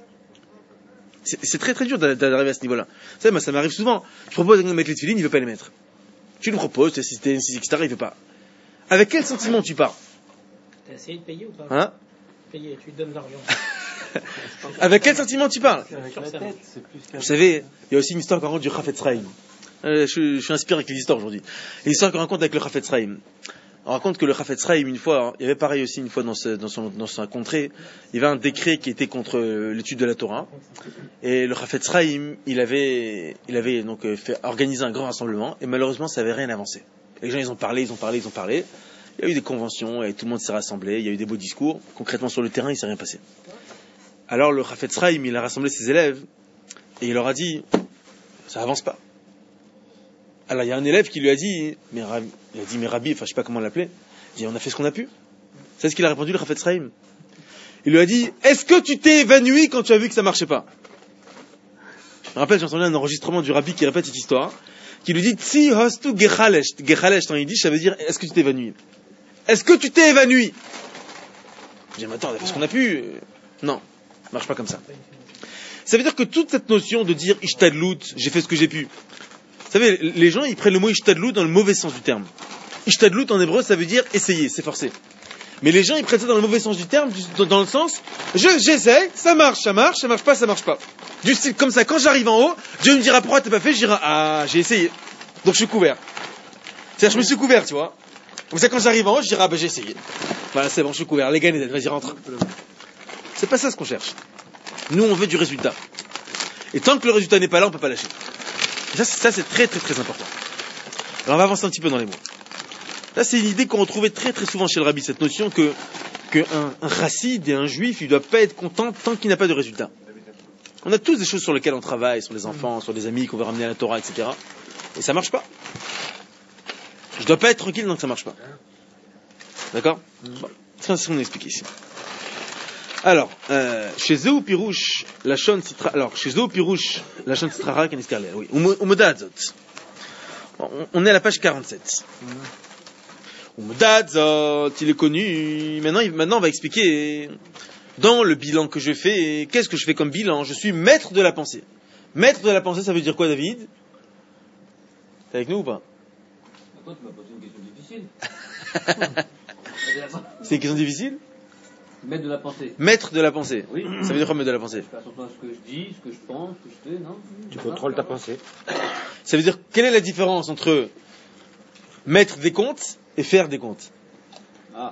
C'est, c'est très très dur d'arriver à ce niveau-là. Ça, moi, ça m'arrive souvent. Je propose à quelqu'un de mettre les tefilines, il veut pas les mettre. Tu le proposes, tu assistes, et cetera, il veut pas. Avec quel sentiment tu pars? T'as essayé de payer ou pas? Hein? Payer, tu lui donnes de l'argent. Avec quel sentiment tu parles? Avec la tête, c'est plus Vous savez, il y a aussi une histoire qu'on raconte du Chafetz Chaim. Euh, je, je suis inspiré avec les histoires aujourd'hui. L'histoire qu'on raconte avec le Chafetz Chaim. On raconte que le Chafetz Chaim, une fois, hein, il y avait pareil aussi une fois dans, ce, dans, son, dans sa contrée, il y avait un décret qui était contre l'étude de la Torah. Et le Chafetz Chaim, il avait, il avait donc fait organiser un grand rassemblement, et malheureusement, ça n'avait rien avancé. Les gens, ils ont parlé, ils ont parlé, ils ont parlé. Il y a eu des conventions, et tout le monde s'est rassemblé, il y a eu des beaux discours. Concrètement, sur le terrain, il ne s'est rien passé. Alors, le Chafetz Chaim, il a rassemblé ses élèves, et il leur a dit, ça avance pas. Alors, il y a un élève qui lui a dit, mais, il a dit, mais Rabbi, enfin, je sais pas comment l'appeler, il dit, on a fait ce qu'on a pu. C'est ce qu'il a répondu, le Chafetz Chaim. Il lui a dit, est-ce que tu t'es évanoui quand tu as vu que ça marchait pas? Je me rappelle, j'ai entendu un enregistrement du Rabbi qui répète cette histoire, qui lui dit, Tsi hostu gechalesht. Gechalesht en yiddish, ça veut dire, est-ce que tu t'es évanoui? Est-ce que tu t'es évanoui? Je dis, mais attends, on a fait ce qu'on a pu. Non, ça marche pas comme ça. Ça veut dire que toute cette notion de dire ishtadlut, j'ai fait ce que j'ai pu. Vous savez, les gens, ils prennent le mot ishtadlut dans le mauvais sens du terme. Ishtadlut en hébreu, ça veut dire essayer, c'est forcé. Mais les gens, ils prennent ça dans le mauvais sens du terme, dans le sens, je, j'essaye, ça marche, ça marche, ça marche pas, ça marche pas. Du style comme ça, quand j'arrive en haut, Dieu me dira pourquoi t'as pas fait, je dirai, ah, j'ai essayé. Donc je suis couvert. C'est-à-dire, je me suis couvert, tu vois. Comme ça, quand j'arrive en haut, je dirai, ah, bah, j'ai essayé. Voilà, c'est bon, je suis couvert. Les gars, vas-y, rentre. C'est pas ça ce qu'on cherche. Nous, on veut du résultat. Et tant que le résultat n'est pas là, on peut pas lâcher. Et ça, ça, c'est très, très, très important. Alors, on va avancer un petit peu dans les mots. Là, c'est une idée qu'on retrouvait très, très souvent chez le rabbi, cette notion que, que un, un chassid et un juif, il doit pas être content tant qu'il n'a pas de résultat. On a tous des choses sur lesquelles on travaille, sur les enfants, sur les amis qu'on veut ramener à la Torah, et cetera. Et ça marche pas. Je dois pas être tranquille tant que ça marche pas. D'accord? Bon. C'est ce qu'on a expliqué ici. Alors, euh, chez Zéou Pirouche, la Shon Citra, alors, chez Zéou Pirouche, la Shon Citrara, Kaniskarler, oui. Umodadzot. On est à la page quarante-sept. Umodadzot, il est connu. Maintenant, maintenant, on va expliquer, dans le bilan que je fais, qu'est-ce que je fais comme bilan? Je suis maître de la pensée. Maître de la pensée, ça veut dire quoi, David? T'es avec nous ou pas? Pourquoi tu m'as posé une question difficile? C'est une question difficile? Maître de la pensée. Maître de la pensée. Oui. Ça veut dire quoi, maître de la pensée? Je fais attention à ce que je dis, ce que je pense, ce que je fais, non? Tu contrôles ta pensée. Ça veut dire, quelle est la différence entre mettre des comptes et faire des comptes? Ah.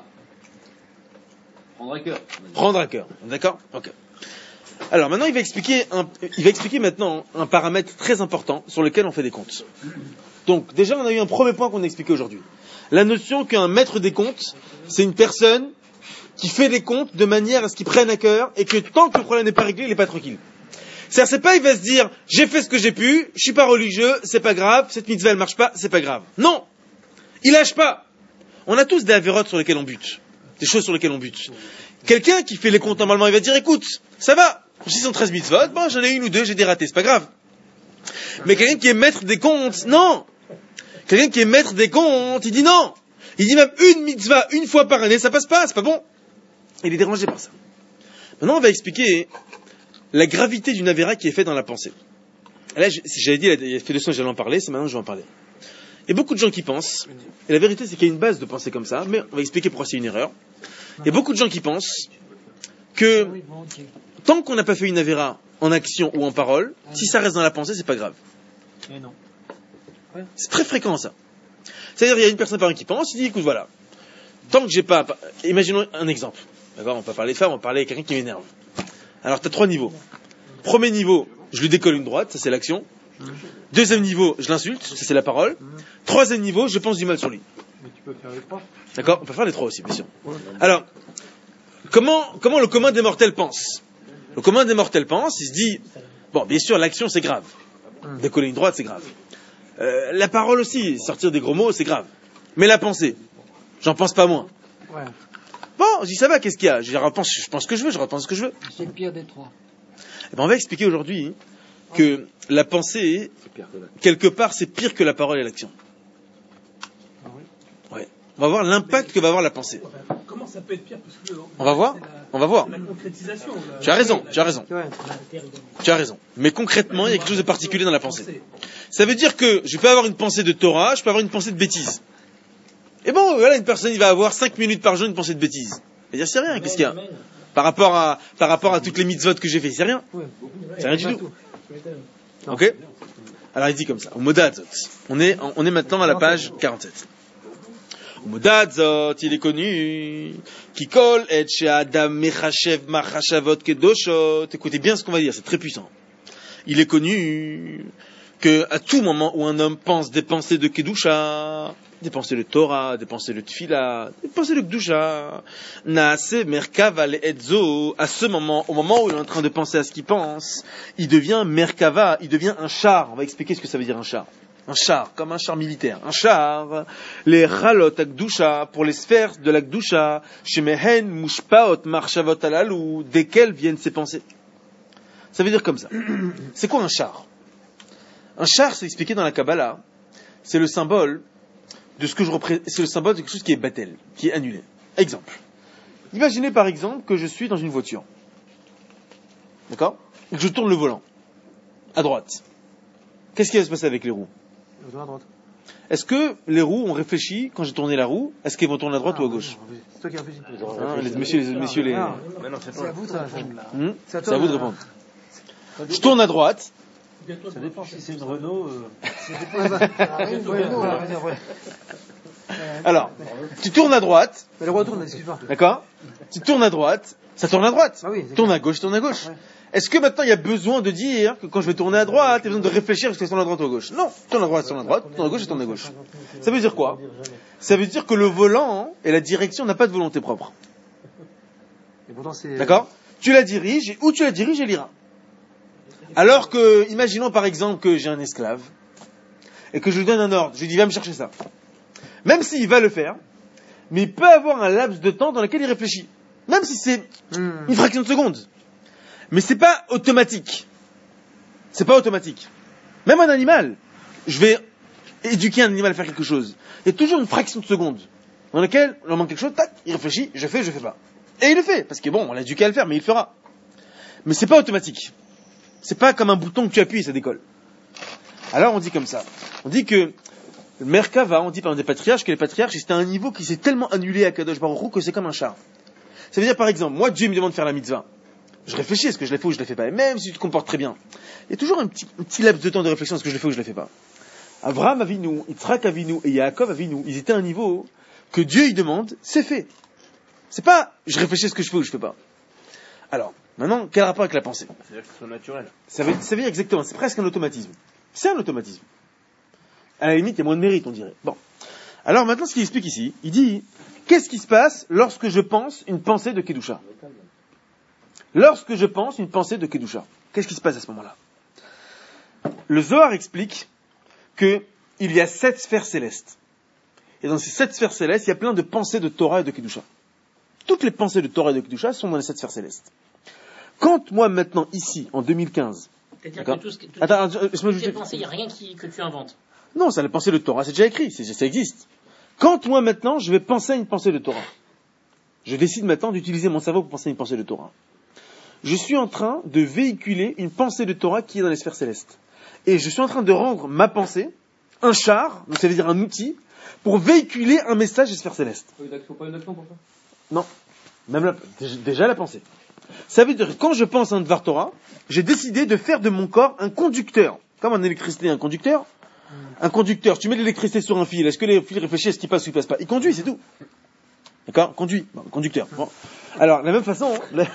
Prendre à cœur. Prendre à cœur. D'accord? Ok. Alors maintenant, il va expliquer un, il va expliquer maintenant un paramètre très important sur lequel on fait des comptes. Donc, déjà, on a eu un premier point qu'on a expliqué aujourd'hui. La notion qu'un maître des comptes, c'est une personne qui fait des comptes de manière à ce qu'il prenne à cœur et que tant que le problème n'est pas réglé, il n'est pas tranquille. C'est-à-dire, c'est pas il va se dire, j'ai fait ce que j'ai pu, je suis pas religieux, c'est pas grave, cette mitzvah elle marche pas, c'est pas grave. Non! Il lâche pas! On a tous des avérotes sur lesquelles on bute. Des choses sur lesquelles on bute. Quelqu'un qui fait les comptes normalement, il va dire, écoute, ça va, six cent treize mitzvot, bon, j'en ai une ou deux, j'ai des ratés, c'est pas grave. Mais quelqu'un qui est maître des comptes, non! Quelqu'un qui est maître des comptes, il dit non! Il dit même une mitzvah, une fois par année, ça passe pas, c'est pas bon. Il est dérangé par ça. Maintenant, on va expliquer la gravité d'une avéra qui est faite dans la pensée. Et là, j'avais dit, il y a fait deux semaines, j'allais en parler, c'est maintenant que je vais en parler. Il y a beaucoup de gens qui pensent, et la vérité, c'est qu'il y a une base de penser comme ça, mais on va expliquer pourquoi c'est une erreur. Il y a beaucoup de gens qui pensent que tant qu'on n'a pas fait une avéra en action ou en parole, si ça reste dans la pensée, c'est pas grave. Mais non. C'est très fréquent, ça. C'est-à-dire, il y a une personne par exemple qui pense, il dit, écoute, voilà, tant que j'ai pas, imaginons un exemple. D'accord, on va pas parler de femmes, on va parler de quelqu'un qui m'énerve. Alors, tu as trois niveaux. Premier niveau, je lui décolle une droite, ça c'est l'action. Deuxième niveau, je l'insulte, ça c'est la parole. Troisième niveau, je pense du mal sur lui. Mais tu peux faire les trois. D'accord, on peut faire les trois aussi, bien sûr. Alors, comment, comment le commun des mortels pense? Le commun des mortels pense, il se dit, bon, bien sûr, l'action c'est grave. Décoller une droite, c'est grave. Euh, la parole aussi, sortir des gros mots, c'est grave. Mais la pensée, j'en pense pas moins. Ouais. Bon, je dis ça va, qu'est-ce qu'il y a? Je repense, je pense ce que je veux, je repense ce que je veux. C'est le pire des trois. Eh ben, on va expliquer aujourd'hui que la pensée, quelque part, c'est pire que la parole et l'action. Ouais. On va voir l'impact que va avoir la pensée. Comment ça peut être pire? Parce que On va voir. On va voir. la concrétisation. la- Tu as raison, tu as raison. Ouais. Tu as raison. Mais concrètement, il y a quelque chose de particulier dans la pensée. Ça veut dire que je peux avoir une pensée de Torah, je peux avoir une pensée de bêtise. Et bon, voilà, une personne, il va avoir cinq minutes par jour une pensée de bêtise. C'est-à-dire, c'est rien, qu'est-ce qu'il y a? Par rapport à, par rapport à toutes les mitzvot que j'ai fait, c'est rien. Ouais. C'est rien du Pas tout. Ok? Alors, il dit comme ça. Au Modadzot. On est, on est maintenant à la page quarante-sept. Au Modadzot, il est connu. Qui kol et chez Adam mechashev machashavot kedoshot. Écoutez bien ce qu'on va dire, c'est très puissant. Il est connu que à tout moment où un homme pense des pensées de kedusha, des pensées de Torah, des pensées de Tfila, des pensées de Kedusha, naase merkava le etzo, à ce moment, au moment où il est en train de penser à ce qu'il pense, il devient merkava, il devient un char. On va expliquer ce que ça veut dire un char. Un char, comme un char militaire. Un char, les chalot akdusha, pour les sphères de l'akdusha, shemehen mushpaot marshavot alalou, desquelles viennent ces pensées. Ça veut dire comme ça. C'est quoi un char? Un char, c'est expliqué dans la Kabbalah, c'est le symbole de ce que je représente, c'est le symbole de quelque chose qui est battel, qui est annulé. Exemple. Imaginez par exemple que je suis dans une voiture. D'accord ? Et que je tourne le volant. À droite. Qu'est-ce qui va se passer avec les roues ? À droite. Est-ce que les roues ont réfléchi quand j'ai tourné la roue ? Est-ce qu'elles vont tourner à droite Ah, ou à gauche ? C'est toi qui réfléchis. Hein, les messieurs, les messieurs, les. Ah, Mais non, c'est c'est à vous, ça. Hmm C'est à C'est toi, à vous de là. répondre. Je tourne à droite. Ça dépend si c'est une Renault. Ouais, bah, ouais, non, on va dire, ouais. Alors, tu tournes à droite, Mais le retour, n'excuse pas. d'accord ? Tu tournes à droite, ça tourne à droite. Ah oui, c'est Tourne à gauche, tourne à gauche. Ouais. Est-ce que maintenant il y a besoin de dire que quand je vais tourner à droite, il y a besoin de réfléchir est-ce que je tourne à droite ou à gauche ? Non, tourne à droite, tourne à droite, tourne à gauche et tourne à gauche. Ça veut dire quoi ? Ça veut dire que le volant et la direction n'a pas de volonté propre. Et pourtant, c'est. D'accord ? Tu la diriges, et où tu la diriges, elle ira. Alors que, imaginons par exemple que j'ai un esclave, et que je lui donne un ordre, je lui dis va me chercher ça. Même s'il va le faire, mais il peut avoir un laps de temps dans lequel il réfléchit. Même si c'est Hmm. une fraction de seconde. Mais c'est pas automatique. C'est pas automatique. Même un animal, je vais éduquer un animal à faire quelque chose. Il y a toujours une fraction de seconde dans laquelle on lui manque quelque chose, tac, il réfléchit, je fais, je fais pas. Et il le fait, parce que bon, on l'a éduqué à le faire, mais il le fera. Mais c'est pas automatique. C'est pas comme un bouton que tu appuies et ça décolle. Alors on dit comme ça. On dit que Merkava, on dit par des patriarches que les patriarches, c'était un niveau qui s'est tellement annulé à Kadosh Baruch Hu que c'est comme un char. Ça veut dire par exemple, moi Dieu me demande de faire la mitzvah. Je réfléchis, est-ce que je la fais ou je la fais pas. Et même si tu te comportes très bien, il y a toujours un petit, un petit laps de temps de réflexion, est-ce que je la fais ou je la fais pas. Avraham Avinu, Yitzhak Avinu et Yaakov Avinu, ils étaient à un niveau que Dieu il demande, c'est fait. C'est pas je réfléchis, est-ce que je fais ou je fais pas. Alors, maintenant, quel rapport avec la pensée ? C'est-à-dire que c'est naturel. Ça veut, ça veut dire exactement, c'est presque un automatisme. C'est un automatisme. À la limite, il y a moins de mérite, on dirait. Bon. Alors maintenant, ce qu'il explique ici, il dit, qu'est-ce qui se passe lorsque je pense une pensée de Kedusha ? Lorsque je pense une pensée de Kedusha, qu'est-ce qui se passe à ce moment-là ? Le Zohar explique qu'il y a sept sphères célestes. Et dans ces sept sphères célestes, il y a plein de pensées de Torah et de Kedusha. Toutes les pensées de Torah et de Kedusha sont dans les sept sphères célestes. Quand moi, maintenant, ici, en deux mille quinze... C'est-à-dire D'accord. que tout ce que. Tout Attends, attends, laisse-moi toutes juste- tes pensées, il n'y a rien qui, que tu inventes. Non, c'est la pensée de Torah, c'est déjà écrit, c'est, ça existe. Quand moi, maintenant, je vais penser à une pensée de Torah, je décide maintenant d'utiliser mon cerveau pour penser à une pensée de Torah. Je suis en train de véhiculer une pensée de Torah qui est dans les sphères célestes. Et je suis en train de rendre ma pensée un char, donc ça veut dire un outil, pour véhiculer un message des sphères célestes. Pas une action pour ça. Non. Même la, déjà, déjà la pensée. Ça veut dire que quand je pense à un Dvar Torah, j'ai décidé de faire de mon corps un conducteur. Comme en électricité, un conducteur. Un conducteur, tu mets de l'électricité sur un fil, est-ce que les fils réfléchissent, est-ce qu'il passe ou il passe pas ? Il conduit, c'est tout. D'accord ? Conduit. Bon, conducteur. Bon. Alors, de la même façon... la-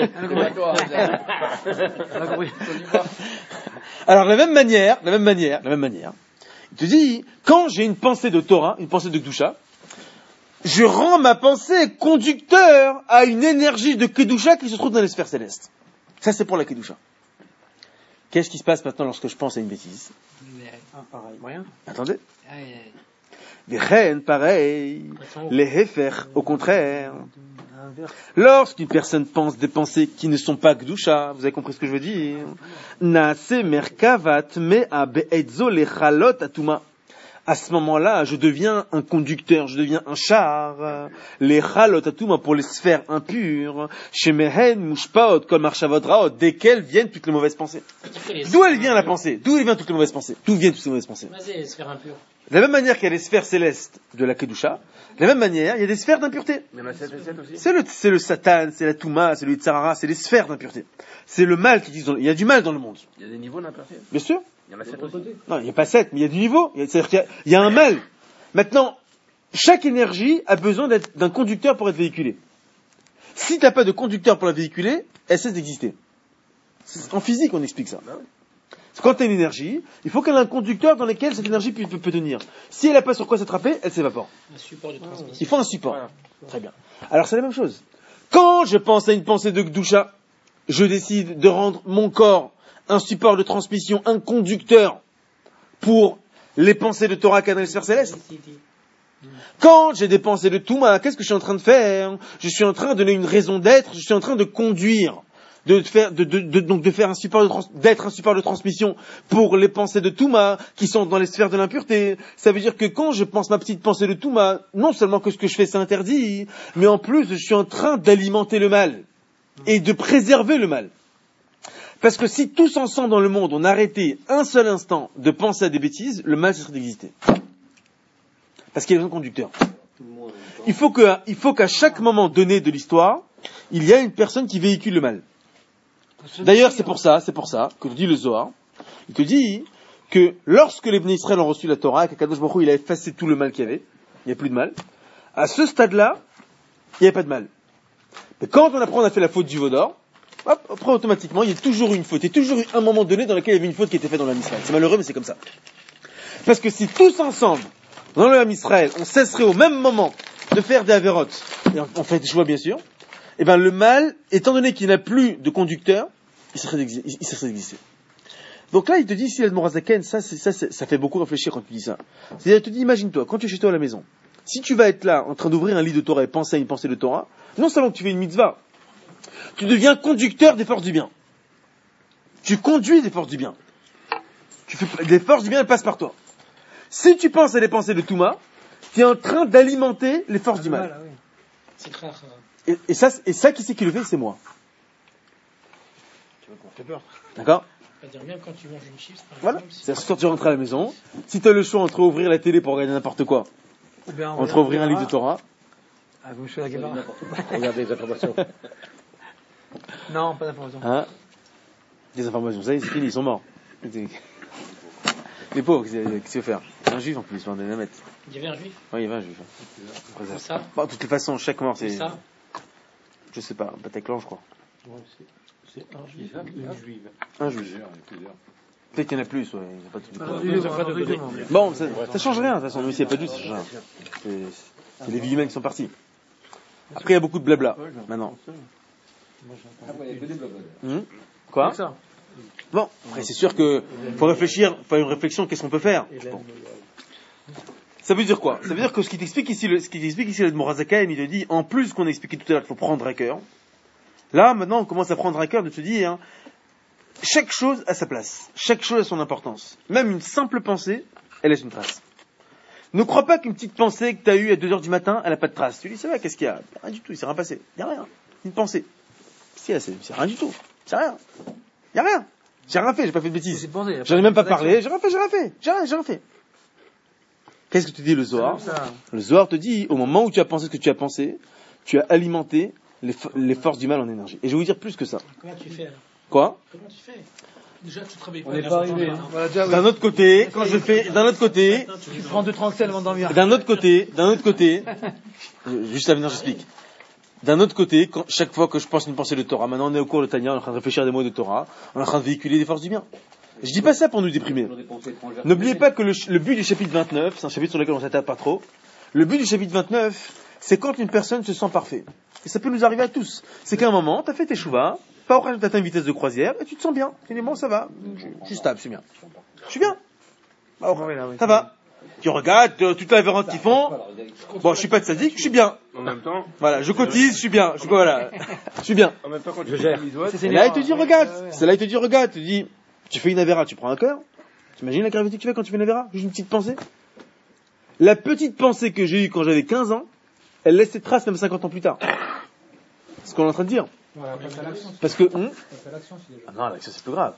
Alors, de la même manière, de la même manière, de la même manière, il te dit, quand j'ai une pensée de Torah, une pensée de Kedusha, je rends ma pensée conducteur à une énergie de Kedusha qui se trouve dans les sphères célestes. Ça, c'est pour la Kedusha. Qu'est-ce qui se passe maintenant lorsque je pense à une bêtise ? Ah, pareil. Rien. Attendez. Ah, ouais. Des reines, pareil. Pression. Les hefer, au contraire. Inverse. Lorsqu'une personne pense des pensées qui ne sont pas Kedusha, vous avez compris ce que je veux dire ? Naase merkavat mea be'etzo lechalot atuma. À ce moment-là, je deviens un conducteur, je deviens un char. Les chalot atuma pour les sphères impures. Shemehen mushpaot kol marchavot raot, desquelles viennent toutes les mauvaises pensées. D'où elle vient la pensée ? D'où elle vient toutes les mauvaises pensées ? D'où viennent toutes les mauvaises pensées ? Vas-y, sphère impure. De la même manière qu'il y a les sphères célestes de la Kedusha, de la même manière, il y a des sphères d'impureté. Il y en a sept et sept aussi. C'est le, c'est le Satan, c'est la Touma, c'est le Yitzhara, c'est les sphères d'impureté. C'est le mal qui dit, il y a du mal dans le monde. Il y a des niveaux d'impureté. Bien sûr. Il y en a sept aussi. Non, il n'y a pas sept, mais il y a du niveau. Il y a- C'est-à-dire qu'il y a, il y a un mal. Maintenant, chaque énergie a besoin d'être, d'un conducteur pour être véhiculée. Si tu n'as pas de conducteur pour la véhiculer, elle cesse d'exister. C'est- En physique, on explique ça. Quand tu as une énergie, il faut qu'elle ait un conducteur dans lequel cette énergie peut, peut, peut tenir. Si elle n'a pas sur quoi s'attraper, elle s'évapore. Un support de transmission. Il faut un support. Très bien. Alors c'est la même chose. Quand je pense à une pensée de Kedusha, je décide de rendre mon corps un support de transmission, un conducteur pour les pensées de Torah qu'il y a dans les sphères célestes. Quand j'ai des pensées de Touma, qu'est-ce que je suis en train de faire ? Je suis en train de donner une raison d'être, je suis en train de conduire de faire, de, de, de, donc de faire un support de trans, d'être un support de transmission pour les pensées de Touma qui sont dans les sphères de l'impureté. Ça veut dire que quand je pense ma petite pensée de Touma, non seulement que ce que je fais c'est interdit, mais en plus je suis en train d'alimenter le mal et de préserver le mal. Parce que si tous ensemble dans le monde on arrêtait un seul instant de penser à des bêtises, le mal cesserait d'exister. Parce qu'il y a besoin de conducteurs. Il faut que, il faut qu'à chaque moment donné de l'histoire, il y a une personne qui véhicule le mal. D'ailleurs, c'est pour ça, c'est pour ça que dit le Zohar. Il te dit que lorsque les Bnei Israël ont reçu la Torah, qu'Akadosh Baruch Hu, il a effacé tout le mal qu'il y avait, il n'y a plus de mal. À ce stade-là, il n'y avait pas de mal. Mais quand on apprend, on a fait la faute du veau d'or, hop, après automatiquement, il y a toujours eu une faute. Il y a toujours eu un moment donné dans lequel il y avait une faute qui était faite dans l'âme Israël. C'est malheureux, mais c'est comme ça. Parce que si tous ensemble, dans le l'âme Israël, on cesserait au même moment de faire des avérotes, et on fait des choix bien sûr, et ben le mal, étant donné qu'il n'a plus de conducteur, il cesserait d'exister. Donc là, il te dit, si l'Admorazaken, ça, c'est, ça, c'est, ça fait beaucoup réfléchir quand tu dis ça. C'est-à-dire, il te dit, imagine-toi, quand tu es chez toi à la maison, si tu vas être là, en train d'ouvrir un lit de Torah et penser à une pensée de Torah, non seulement que tu fais une mitzvah, tu deviens conducteur des forces du bien. Tu conduis des forces du bien. Tu fais, les forces du bien, elles passent par toi. Si tu penses à des pensées de Touma, tu es en train d'alimenter les forces ah, du mal. Voilà, oui. C'est clair. Et, et ça, et ça, qui c'est qui le fait? C'est moi. Tu veux qu'on fait peur. D'accord? C'est-à-dire même quand tu manges une chips, par voilà. exemple. C'est quand tu rentres à la maison, si tu as le choix entre ouvrir la télé pour regarder n'importe quoi, ou bien entre ouvrir un livre de Torah. Ah, vous me faites la caméra. Regardez les informations. Non, pas d'informations. Hein? Des informations, ça y est, c'est fini, ils sont morts. Les pauvres, qu'est-ce qu'il faut faire? Un juif en plus, on est la mettre. Il y avait un juif? Oui, il y avait un juif. Comment ça? Bon, de toute façon, chaque mort, c'est. ça? Je sais pas, Bataclan, je crois. Ouais, c'est, c'est un juif, une juive. Un juif. Peut-être qu'il y en a plus, ouais. Il n'y a pas tout du coup. Bon, ça, ça change rien, de toute façon. Mais s'il n'y a pas de juif, ça change rien. C'est, c'est les vies humaines qui sont parties. Après, il y a beaucoup de blabla, maintenant. Ah ouais, il y a que des blabla. Hum Quoi? Bon, après c'est sûr que faut réfléchir, faut une réflexion, qu'est-ce qu'on peut faire? Bon. Ça veut dire quoi? Ça veut dire que ce qui t'explique ici, le, ce qui t'explique ici le Morazakaim, il te dit, en plus qu'on a expliqué tout à l'heure qu'il faut prendre à cœur, là maintenant on commence à prendre à cœur de se dire, hein, chaque chose a sa place, chaque chose a son importance. Même une simple pensée, elle laisse une trace. Ne crois pas qu'une petite pensée que tu as eue à deux heures du matin, elle n'a pas de trace. Tu dis, c'est vrai, qu'est-ce qu'il y a? Rien du tout, il s'est rien passé. Il n'y a rien. Une pensée. Si, c'est, c'est rien du tout. C'est rien. Il n'y a rien. J'ai rien fait, j'ai pas fait de bêtises. J'en ai même pas parlé, j'ai rien fait, j'ai rien fait. J'ai rien, j'ai rien fait. Qu'est-ce que te dit le Zohar? Le Zohar te dit, au moment où tu as pensé ce que tu as pensé, tu as alimenté les, fo- les forces du mal en énergie. Et je vais vous dire plus que ça. Comment tu fais alors? Quoi? Comment tu fais? Déjà, tu travailles pas. On n'est pas arrivé. Hein. Voilà, déjà, oui. D'un autre côté, quand je fais, d'un autre côté, Tu prends deux tranxènes avant de dormir. d'un autre côté, d'un autre côté, juste à venir, j'explique. D'un autre côté, quand, chaque fois que je pense une pensée de Torah, maintenant on est au cours de Tanya, on est en train de réfléchir à des mots de Torah, on est en train de véhiculer des forces du bien. Je dis pas ça pour nous déprimer. N'oubliez pas que le, le but du chapitre vingt-neuf, c'est un chapitre sur lequel on s'attarde pas trop, le but du chapitre vingt-neuf, c'est quand une personne se sent parfait. Et ça peut nous arriver à tous. C'est qu'à un moment, t'as fait tes chouvas, pas au t'as atteint une vitesse de croisière, et tu te sens bien. Tu dis, bon, ça va, je, je suis stable, je suis bien. Je suis bien. Bah, ça va. Tu regardes euh, toute la vérante qu'ils font. Bon, je suis pas de sadique, je suis bien. En même temps. Voilà, je cotise, je suis bien. Je, voilà, je suis bien. En même temps, quand je gère. Et là, il te dit, regarde. C'est là, il te dit, regarde. Il te dit, tu fais une avéra, tu prends un cœur. T'imagines la gravité que tu fais quand tu fais une avéra? Juste une petite pensée. La petite pensée que j'ai eue quand j'avais quinze ans, elle laisse ses traces même cinquante ans plus tard. C'est ce qu'on est en train de dire. Voilà, après, c'est l'action. Parce que, hum, C'est l'action, c'est déjà. ah non, l'action c'est plus grave.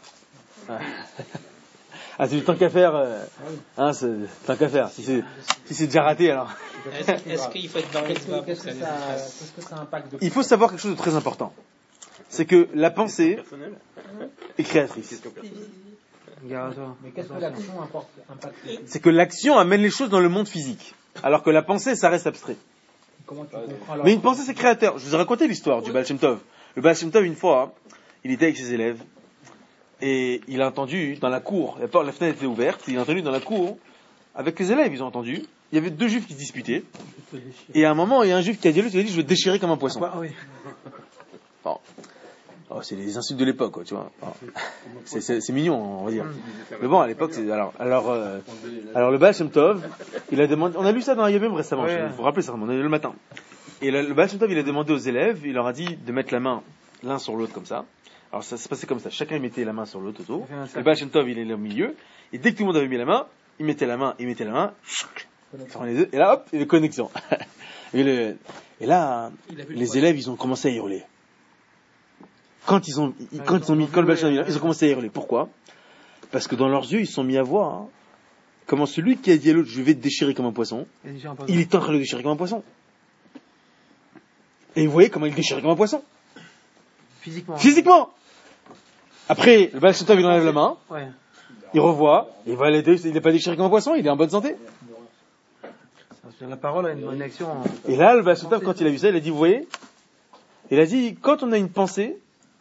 Ah, c'est du temps qu'à faire, euh, hein, c'est tant qu'à faire. Si c'est, si c'est déjà raté, alors. Est-ce, est-ce qu'il faut être dans les Qu'est-ce que, qu'est-ce que ça, qu'est-ce que ça impacte de Il faut savoir quelque chose de très important. C'est que la pensée est créatrice. Mais qu'est-ce que l'action importe, impacte? C'est que l'action amène les choses dans le monde physique. Alors que la pensée, ça reste abstrait. Comment tu comprends alors? Mais une pensée, c'est créateur. Je vous ai raconté l'histoire du Baal Shem Tov. Le Baal Shem Tov, une fois, il était avec ses élèves. Et il a entendu dans la cour, la, porte, la fenêtre était ouverte, il a entendu dans la cour, avec les élèves, ils ont entendu, il y avait deux juifs qui se disputaient. Et à un moment, il y a un juif qui a dit à l'autre, il a dit, je vais te déchirer comme un poisson. Ah oui. Bon. Oh, c'est les insultes de l'époque, quoi, tu vois. Oh. C'est, c'est, c'est mignon, on va dire. Mais bon, à l'époque, c'est, alors, alors, euh, alors le Baal Shem Tov, il a demandé, on a lu ça dans Yabem récemment, Ouais. je vous vous rappelez ça, on a lu le matin. Et le, le Baal Shem Tov, il a demandé aux élèves, il leur a dit de mettre la main l'un sur l'autre comme ça. Alors ça se passait comme ça, chacun mettait la main sur l'autre autour. Il fait un cercle. Le Baal Shem Tov, il est là au milieu, et dès que tout le monde avait mis la main, il mettait la main, il mettait la main, fermait les deux, et là hop, il y avait connexion. et, le, et là, Il a vu les le élèves, ils ont commencé à hurler. Quand ils ont, ils- quand ils ont mis, quand le Baal Shem Tov, ils ont commencé à hurler. Pourquoi? Parce que dans leurs yeux, ils se sont mis à voir hein, comment celui qui a dit à l'autre, je vais te déchirer comme un poisson, Il est il est en train de le déchirer comme un poisson. Et vous voyez comment il le déchirait comme un poisson. Physiquement. Physiquement. Après, le Baal Shem Tov, il enlève la main, Ouais. il revoit, il va l'aider, il n'est pas déchiré comme un poisson, il est en bonne santé. La parole a une, une action. en- Et là, le Baal Shem Tov, quand il a vu ça, il a dit, vous voyez, il a dit, quand on a une pensée,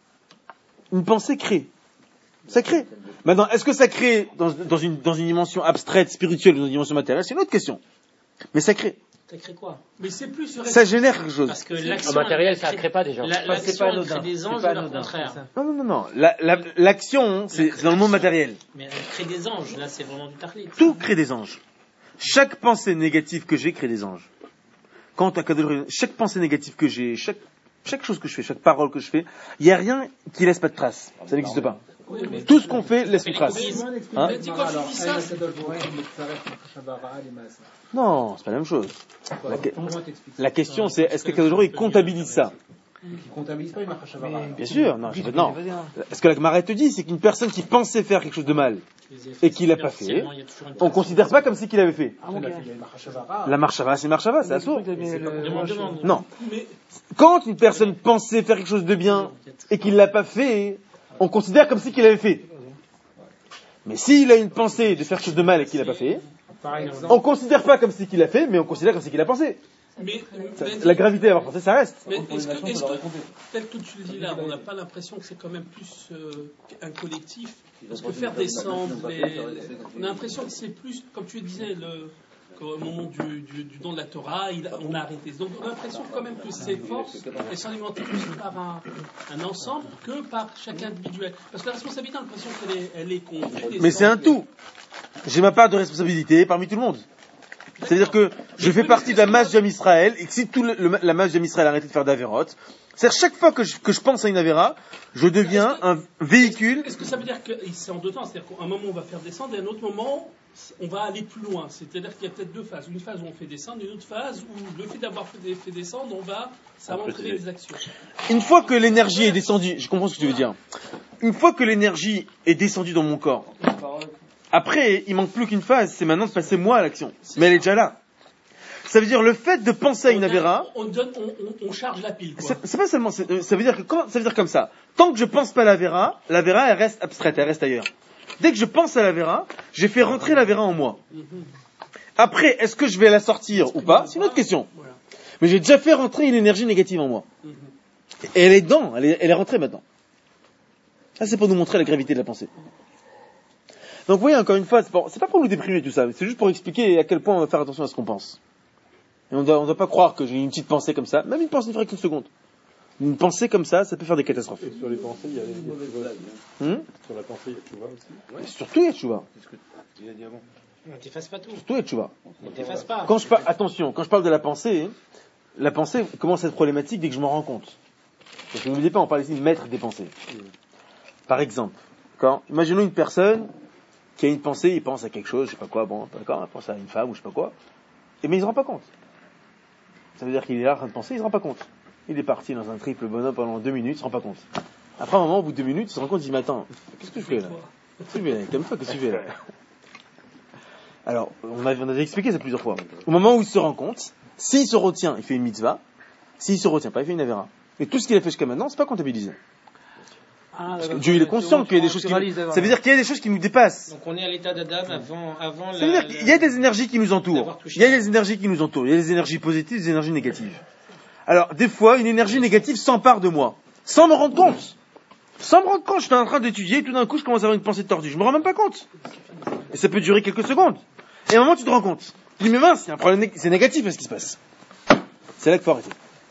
une pensée crée. Ça crée. Maintenant, est-ce que ça crée dans, dans, une, dans une dimension abstraite, spirituelle, ou dans une dimension matérielle? C'est une autre question. Mais ça crée. Ça crée quoi? Mais c'est plus sur Ça génère quelque chose. Parce que En l'action. matériel, elle ça ne crée- crée pas déjà. la- Enfin, c'est L'action, pas elle anodin. crée des C'est anges pas ou le anodin, contraire? c'est ça. Non, non, non, non. La, la, l'action, c'est c'est dans le monde matériel. Mais elle crée des anges, là c'est vraiment du tarlit. Tout crée des anges. Chaque pensée négative que j'ai crée des anges. Quand à Kadosh, chaque pensée négative que j'ai, chaque, chaque chose que je fais, chaque parole que je fais, il n'y a rien qui laisse pas de trace. Ça n'existe pas. Oui, mais Tout ce qu'on fait laisse une Mais trace. les Comment Hein l'expliquer Tu sais, quand tu alors, dis ça, Aïe, c'est- Kadosh, Baruch Hu, Metzarech, Machashavara, les Maaseh. Non, c'est pas la même chose. La, que- Comment t'expliques ça? la question c'est, est-ce que Kadosh il comptabilise ça? Qui comptabilise pas les Machashavara. Bien sûr, non, je- non. Vas-y, hein. Ce que la Gemara te dit, c'est qu'une personne qui pensait faire quelque chose de mal, et qu'il l'a pas fait, il y a toujours une on trace. considère pas comme si qu'il avait fait. Ah, ok. Les Machashavara. La marchava, c'est marchava, c'est assaut. Le- le- Demande, demande. Non. Mais Quand une personne pensait faire quelque chose de bien, et qu'il l'a pas fait, on considère comme si qu'il avait fait. Mais s'il a une pensée de faire quelque chose de mal et qu'il l'a pas fait, Par exemple, on considère pas comme si qu'il l'a fait, mais on considère comme si qu'il a pensé. Mais, Ça- mais- La gravité d'avoir pensé, ça reste. mais est-ce que, est-ce que, tel que tu le dis là, on n'a pas l'impression que c'est quand même plus euh, un collectif? Parce que faire descendre les, les- on a l'impression que c'est plus, comme tu disais, le, qu'au moment du, du, du don de la Torah, il, a- on a arrêté. Donc on a l'impression quand même que ces forces, elles sont alimentées plus par un, un ensemble que par chacun individuel. Parce que la responsabilité, on a l'impression qu'elle est, elle est qu'on fait descendre Mais c'est un les- tout. J'ai ma part de responsabilité parmi tout le monde. C'est-à-dire que je fais partie de la masse d'Am Israël, et que si toute la masse d'Am Israël arrête de faire d'Averot, c'est-à-dire chaque fois que je, que je pense à une Avera, je deviens un véhicule. Est-ce que ça veut dire que c'est en deux temps? C'est-à-dire qu'à un moment on va faire descendre et à un autre moment on va aller plus loin. C'est-à-dire qu'il y a peut-être deux phases. Une phase où on fait descendre et une autre phase où le fait d'avoir fait, fait descendre, on va, ça va entraîner des actions. Une fois que l'énergie est descendue, je comprends ce que tu veux dire. Une fois que l'énergie est descendue dans mon corps, après, il manque plus qu'une phase, c'est maintenant de passer moi à l'action. Mais elle est déjà là. Ça veut dire le fait de penser à une On, Avera, on, donne, on, on, on charge la pile. Quoi. c'est c'est pas seulement, c'est- euh, ça veut dire que quand, ça veut dire comme ça. Tant que je pense pas à l'Avera, l'Avera elle reste abstraite, elle reste ailleurs. Dès que je pense à l'Avera, j'ai fait rentrer l'Avera en moi. Après, est-ce que je vais la sortir ou pas? C'est une autre question. Voilà. Mais j'ai déjà fait rentrer une énergie négative en moi. Et elle est dedans, elle est, elle est rentrée maintenant. Ça, c'est pour nous montrer la gravité de la pensée. Donc, vous voyez, encore une fois, c'est pas, c'est pas pour nous déprimer tout ça, mais c'est juste pour expliquer à quel point on va faire attention à ce qu'on pense. Et on doit, on doit pas croire que j'ai une petite pensée comme ça, même une pensée ne ferait qu'une seconde. Une pensée comme ça, ça peut faire des catastrophes. Et sur les pensées, il y a les tchouva. Hum Sur la pensée, il y a tchouva aussi. Et surtout, il y a tchouva. On t'efface pas tout. Surtout, il y a tchouva. On t'efface pas. Quand je parle, attention, quand je parle de la pensée, la pensée commence à être problématique dès que je m'en rends compte. Parce que n'oubliez pas, on parle ici de maître des pensées. Par exemple, quand, imaginons une personne qui a une pensée, il pense à quelque chose, je sais pas quoi, bon, d'accord, il pense à une femme ou je sais pas quoi, et mais il se rend pas compte. Ça veut dire qu'il est là en train de penser, il se rend pas compte. Il est parti dans un triple bonhomme pendant deux minutes, il se rend pas compte. Après un moment, au bout de deux minutes, il se rend compte, il dit, mais attends, qu'est-ce que je fais là? Qu'est-ce que je fais là? Comme toi, qu'est-ce que tu fais là? Alors, on a, on a expliqué ça plusieurs fois. Au moment où il se rend compte, s'il se retient, il fait une mitzvah. S'il se retient pas, il fait une avera. Et tout ce qu'il a fait jusqu'à maintenant, c'est pas comptabilisé. Ah, Parce que d'accord. Dieu, il est Tu conscient vois, qu'il y a des tu choses qui, réalises d'abord. ça veut dire qu'il y a des choses qui nous dépassent. Donc on est à l'état d'Adam avant, avant Ça la, veut dire qu'il y a des énergies qui nous entourent. d'avoir touché. Il y a des énergies qui nous entourent. Il y a des énergies positives, des énergies négatives. Alors, des fois, une énergie négative s'empare de moi. Sans me rendre compte. Sans me rendre compte, je suis en train d'étudier, et tout d'un coup, je commence à avoir une pensée tordue. Je me rends même pas compte. Et ça peut durer quelques secondes. Et à un moment, tu te rends compte. Tu dis, mais mince, il y a un problème, né- c'est négatif, ce qui se passe. C'est là qu'il faut arrêter.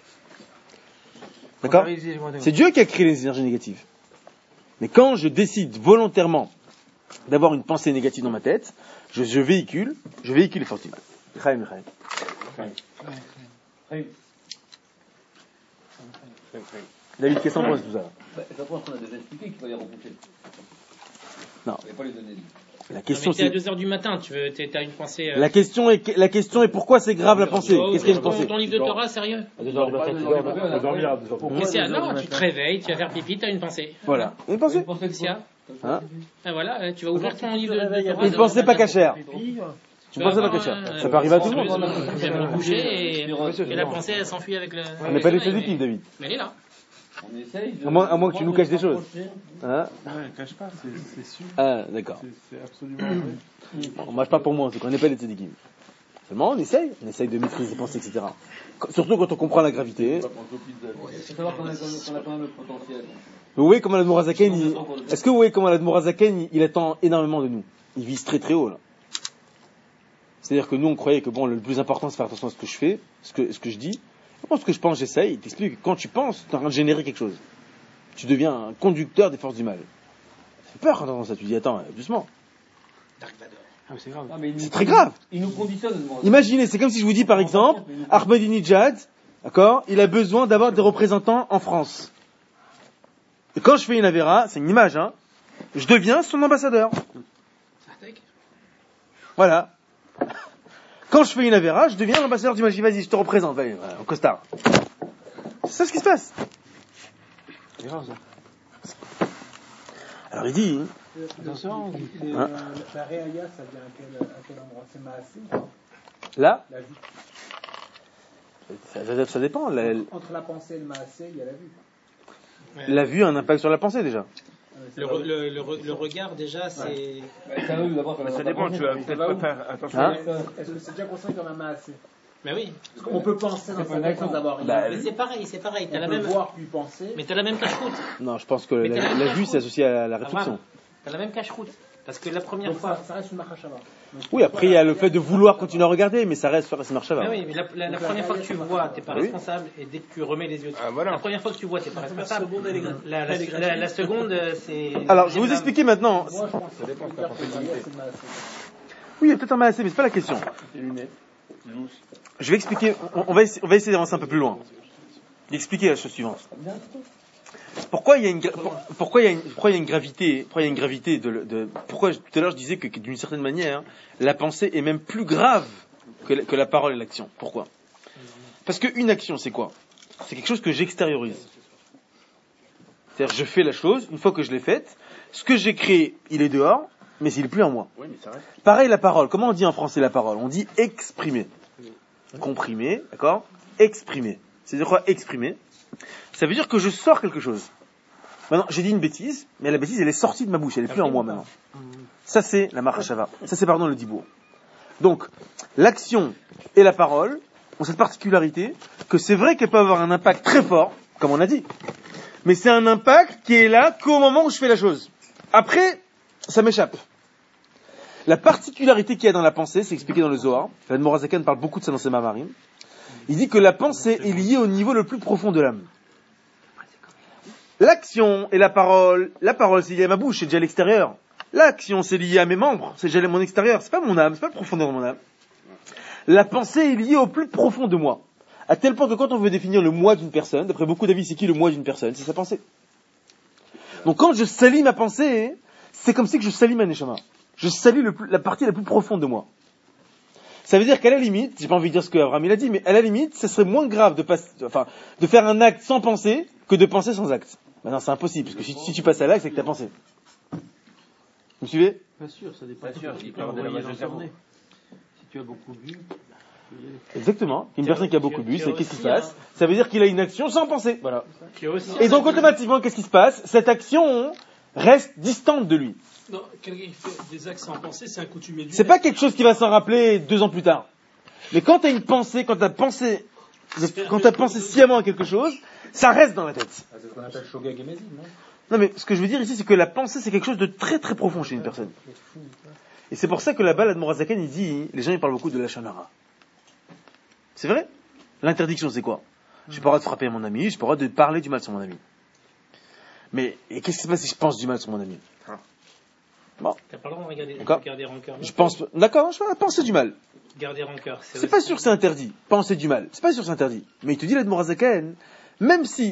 D'accord? Réaliser, je vois, d'accord. C'est Dieu qui a créé les énergies négatives. Mais quand je décide volontairement d'avoir une pensée négative dans ma tête, je, je véhicule, je véhicule les forces du mal. Chaim, Chaim. David, qu'est-ce que t'en penses de tout ça? Bah, je pense qu'on a déjà expliqué qu'il fallait repousser. Non. Il ne pas les donner. La question, t'es à c'est... deux heures du matin, tu veux, t'es- t'as une pensée. euh, La question est, la question est pourquoi c'est grave la pensée? oh, Qu'est-ce qu'il y a une ton- pensée? Ton livre de Torah, sérieux? À deux heures du matin, tu dors, on va dormir à deux heures du matin. Qu'est-ce qu'il y a? Non, tu te réveilles, tu vas faire pipi, t'as une pensée. Voilà. Une pensée? Qu'est-ce qu'il y a? Hein? Ah, voilà, euh, tu vas ouvrir ton livre de, de Torah. Une pensée pas cachère. Tu Une vas pensée pas avoir, cachère. euh, Ça peut arriver à tout le euh, monde. Je vais me coucher et, et la pensée, elle s'enfuit avec le. On n'est pas des séductifs, David. Mais elle est là. On essaye. de- À moins, à moins que tu nous caches des choses. Hein? Ouais, cache pas, c'est c'est sûr. Ah, d'accord. C'est c'est absolument vrai. On marche pas pour moi, en tout cas, on n'est pas des tzadikim. Seulement, on essaye. On essaye de maîtriser ses pensées, et cetera. Qu- Surtout quand on comprend la gravité. Il faut savoir qu'on a, qu'on a quand même le potentiel. Vous voyez comment l'Admorazaken, il... est-ce que vous voyez comment l'Admorazaken, il, il attend énormément de nous? Il vise très très haut, là. C'est-à-dire que nous, on croyait que bon, le plus important, c'est faire attention à ce que je fais, ce que, ce que je dis. Moi, ce que je pense, j'essaye. Il t'explique que quand tu penses, tu es en train de générer quelque chose. Tu deviens un conducteur des forces du mal. Ça fait peur quand tu entends ça. Tu dis, attends, doucement. Ah, c'est grave. Ah, mais il nous- C'est très grave. Il nous conditionne. moi. Imaginez, c'est comme si je vous dis, par exemple, Ahmadinejad, d'accord, il a besoin d'avoir des représentants en France. Et quand je fais une avéra, c'est une image, hein, je deviens son ambassadeur. Voilà. Quand je fais une avéra, je deviens l'ambassadeur du magie. Vas-y, je te représente, allez, voilà, en costard. C'est ça ce qui se passe. C'est grave, ça. Alors il dit, Attention, les- Hein la réaïa, ça vient à quel, à quel endroit? C'est Maasé? là, La vue. ça, ça- ça dépend. La, Entre la pensée et le Maasé, il y a la vue. la vue a un impact sur la pensée déjà. Le, re- le, le, re- le regard, déjà, c'est. Bah, c'est à eux d'abord qu'on a Ça dépend, tu vas peut-être pas faire attention. Hein Est-ce que c'est déjà considéré comme un Maasé? Mais oui. On peut penser dans sa tête sans avoir rien. Bah, Mais c'est pareil, c'est pareil. T'as On la peut même. voir puis penser. Mais t'as la même cache-route. Non, je pense que Mais la, t'as la la même vue c'est associé à la réflexion. T'as la même cache-route. Parce que la première Donc fois. ça, ça reste une machashava. Oui, après il y a le fait de vouloir continuer à regarder, mais ça reste faire ses marches Mais oui, mais la, la, la première fois que tu vois, t'es pas Oui. responsable, et dès que tu remets les yeux dessus, Ah, voilà. la première fois que tu vois, t'es pas responsable. La, la, la, la seconde, euh, c'est. Alors, je vais vous expliquer maintenant. Moi, je pense que ça dépend de ta personnalité. C'est le Maasé. Oui, il y a peut-être un maasé, mais c'est pas la question. Je vais expliquer. On, on va essayer, on va essayer d'avancer un peu plus loin. D'expliquer la chose suivante. Pourquoi il y a une, gra- pour- pourquoi il y a une, pourquoi il y a une gravité, pourquoi il y a une gravité de, le- de pourquoi tout à l'heure je disais que, que d'une certaine manière, la pensée est même plus grave que la, que la parole et l'action. Pourquoi? Parce qu'une action, c'est quoi? C'est quelque chose que j'extériorise. C'est-à-dire, je fais la chose, une fois que je l'ai faite, ce que j'ai créé, il est dehors, mais il est plus en moi. Oui, mais ça reste. Pareil, la parole. Comment on dit en français la parole? On dit exprimer. Comprimer, d'accord? Exprimer. C'est-à-dire quoi, exprimer? Ça veut dire que je sors quelque chose. Maintenant, j'ai dit une bêtise, mais la bêtise, elle est sortie de ma bouche, elle est plus en moi maintenant. Ça, c'est la marachava. Ça, c'est, pardon, le dibour. Donc, l'action et la parole ont cette particularité que c'est vrai qu'elles peuvent avoir un impact très fort, comme on a dit. Mais c'est un impact qui est là qu'au moment où je fais la chose. Après, ça m'échappe. La particularité qu'il y a dans la pensée, c'est expliqué dans le Zohar. L'Admor Hazaken parle beaucoup de ça dans ses Mamarim. Il dit que la pensée est liée au niveau le plus profond de l'âme. L'action et la parole, la parole c'est lié à ma bouche, c'est déjà l'extérieur. L'action c'est lié à mes membres, c'est déjà mon extérieur, c'est pas mon âme, c'est pas le profondeur de mon âme. La pensée est liée au plus profond de moi. À tel point que quand on veut définir le moi d'une personne, d'après beaucoup d'avis, c'est qui le moi d'une personne? C'est sa pensée. Donc quand je salis ma pensée, c'est comme si que je salis ma neshama. Je salis le plus, la partie la plus profonde de moi. Ça veut dire qu'à la limite, j'ai pas envie de dire ce que Abraham il a dit, mais à la limite, ce serait moins grave de passer, enfin, de faire un acte sans penser que de penser sans acte. Maintenant, c'est impossible, parce que si, si tu passes à l'acte, c'est que tu as pensé. Vous me suivez? Pas sûr, ça dépend. Pas sûr, Tu il peux peut avoir de la envoyer masse de dans ton cerveau. nez. Si tu as beaucoup bu, Exactement. Une personne qui a beaucoup bu, tu as c'est qu'est-ce qui se aussi passe? Ça veut dire qu'il a une action sans penser. Voilà. Tu as aussi. Et donc, automatiquement, qu'est-ce qui se passe? Cette action reste distante de lui. Non, quelqu'un qui fait des actes sans penser, c'est un coutumier du C'est pas quelque chose qui va s'en rappeler deux ans plus tard. Mais quand tu as une pensée, quand tu as pensé, quand tu as pensé sciemment à quelque chose, ça reste dans la tête. C'est ce qu'on appelle Shogeg et Mézine, non? Non, mais ce que je veux dire ici, c'est que la pensée, c'est quelque chose de très très profond chez une personne. Et c'est pour ça que là-bas, l'Admor Hazaken, il dit, les gens, ils parlent beaucoup de la Shonara. C'est vrai? L'interdiction, c'est quoi? J'ai pas le droit de frapper mon ami, j'ai pas le droit de parler du mal sur mon ami. Mais, et qu'est-ce qui se passe si je pense du mal sur mon ami? Bon. T'as pas le droit de regarder, D'accord. garder rancœur. Je pense, d'accord, je vais penser du mal. Garder rancœur. C'est pas sûr que c'est interdit. Penser du mal. C'est pas sûr que c'est interdit. Mais il te dit l'Admor Hazaken, même si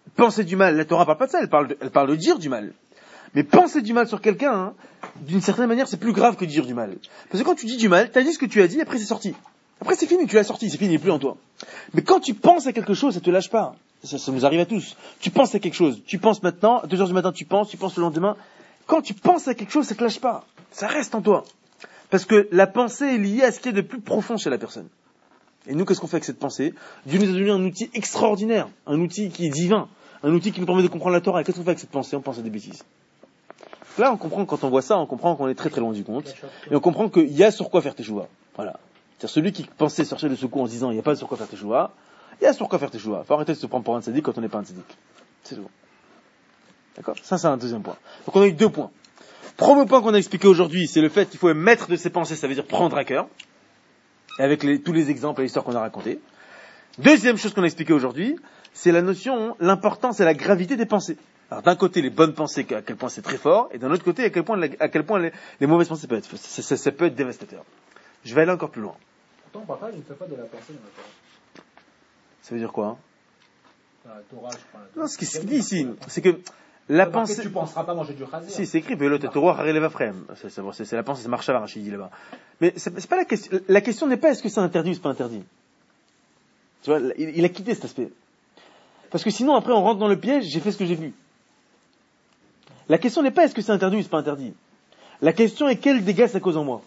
penser du mal, la Torah parle pas de ça, elle parle de, elle parle de dire du mal. Mais penser du mal sur quelqu'un, hein, d'une certaine manière, c'est plus grave que dire du mal. Parce que quand tu dis du mal, t'as dit ce que tu as dit, après c'est sorti. Après c'est fini, tu l'as sorti, c'est fini, il n'est plus en toi. Mais quand tu penses à quelque chose, ça te lâche pas. Ça, ça nous arrive à tous. Tu penses à quelque chose, tu penses maintenant, à deux heures du matin tu penses, tu penses le lendemain. Quand tu penses à quelque chose, ça te lâche pas. Ça reste en toi. Parce que la pensée est liée à ce qui est de plus profond chez la personne. Et nous, qu'est-ce qu'on fait avec cette pensée? Dieu nous a donné un outil extraordinaire, un outil qui est divin, un outil qui nous permet de comprendre la Torah. Et qu'est-ce qu'on fait avec cette pensée? On pense à des bêtises. Là, on comprend, quand on voit ça, on comprend qu'on est très très loin du compte. Et on comprend qu'il y a sur quoi faire teshuva. Voilà. C'est-à-dire celui qui pensait sortir de ce coup en se disant il n'y a pas sur quoi faire teshuva, il y a sur quoi faire teshuva. Il faut arrêter de se prendre pour un tzaddik quand on n'est pas un tzaddik. C'est tout. D'accord? Ça, c'est un deuxième point. Donc on a eu deux points. Premier point qu'on a expliqué aujourd'hui, c'est le fait qu'il faut être maître de ses pensées, ça veut dire prendre à cœur. Avec les, tous les exemples et l'histoire qu'on a racontées. Deuxième chose qu'on a expliqué aujourd'hui, c'est la notion, l'importance et la gravité des pensées. Alors d'un côté, les bonnes pensées, à quel point c'est très fort, et d'un autre côté, à quel point, à quel point les, les mauvaises pensées peuvent être, ça, ça, ça peut être dévastateur. Je vais aller encore plus loin. Pourtant, papa, je ne fais pas de la pensée dans la Torah. Ça veut dire quoi, hein? Dans la Torah, je crois. Non, ce qui se dit ici, c'est que la pensée... Tu ne penseras pas manger du chazir. Si, c'est écrit, Ve'lo Torah hareleva frem. C'est la pensée, c'est marcha Rachid dit là-bas. Mais c'est, c'est pas la question. La question n'est pas est-ce que c'est interdit ou c'est pas interdit. Tu vois, il, il a quitté cet aspect. Parce que sinon, après, on rentre dans le piège, j'ai fait ce que j'ai vu. La question n'est pas est-ce que c'est interdit ou c'est pas interdit. La question est quel dégât ça cause en moi.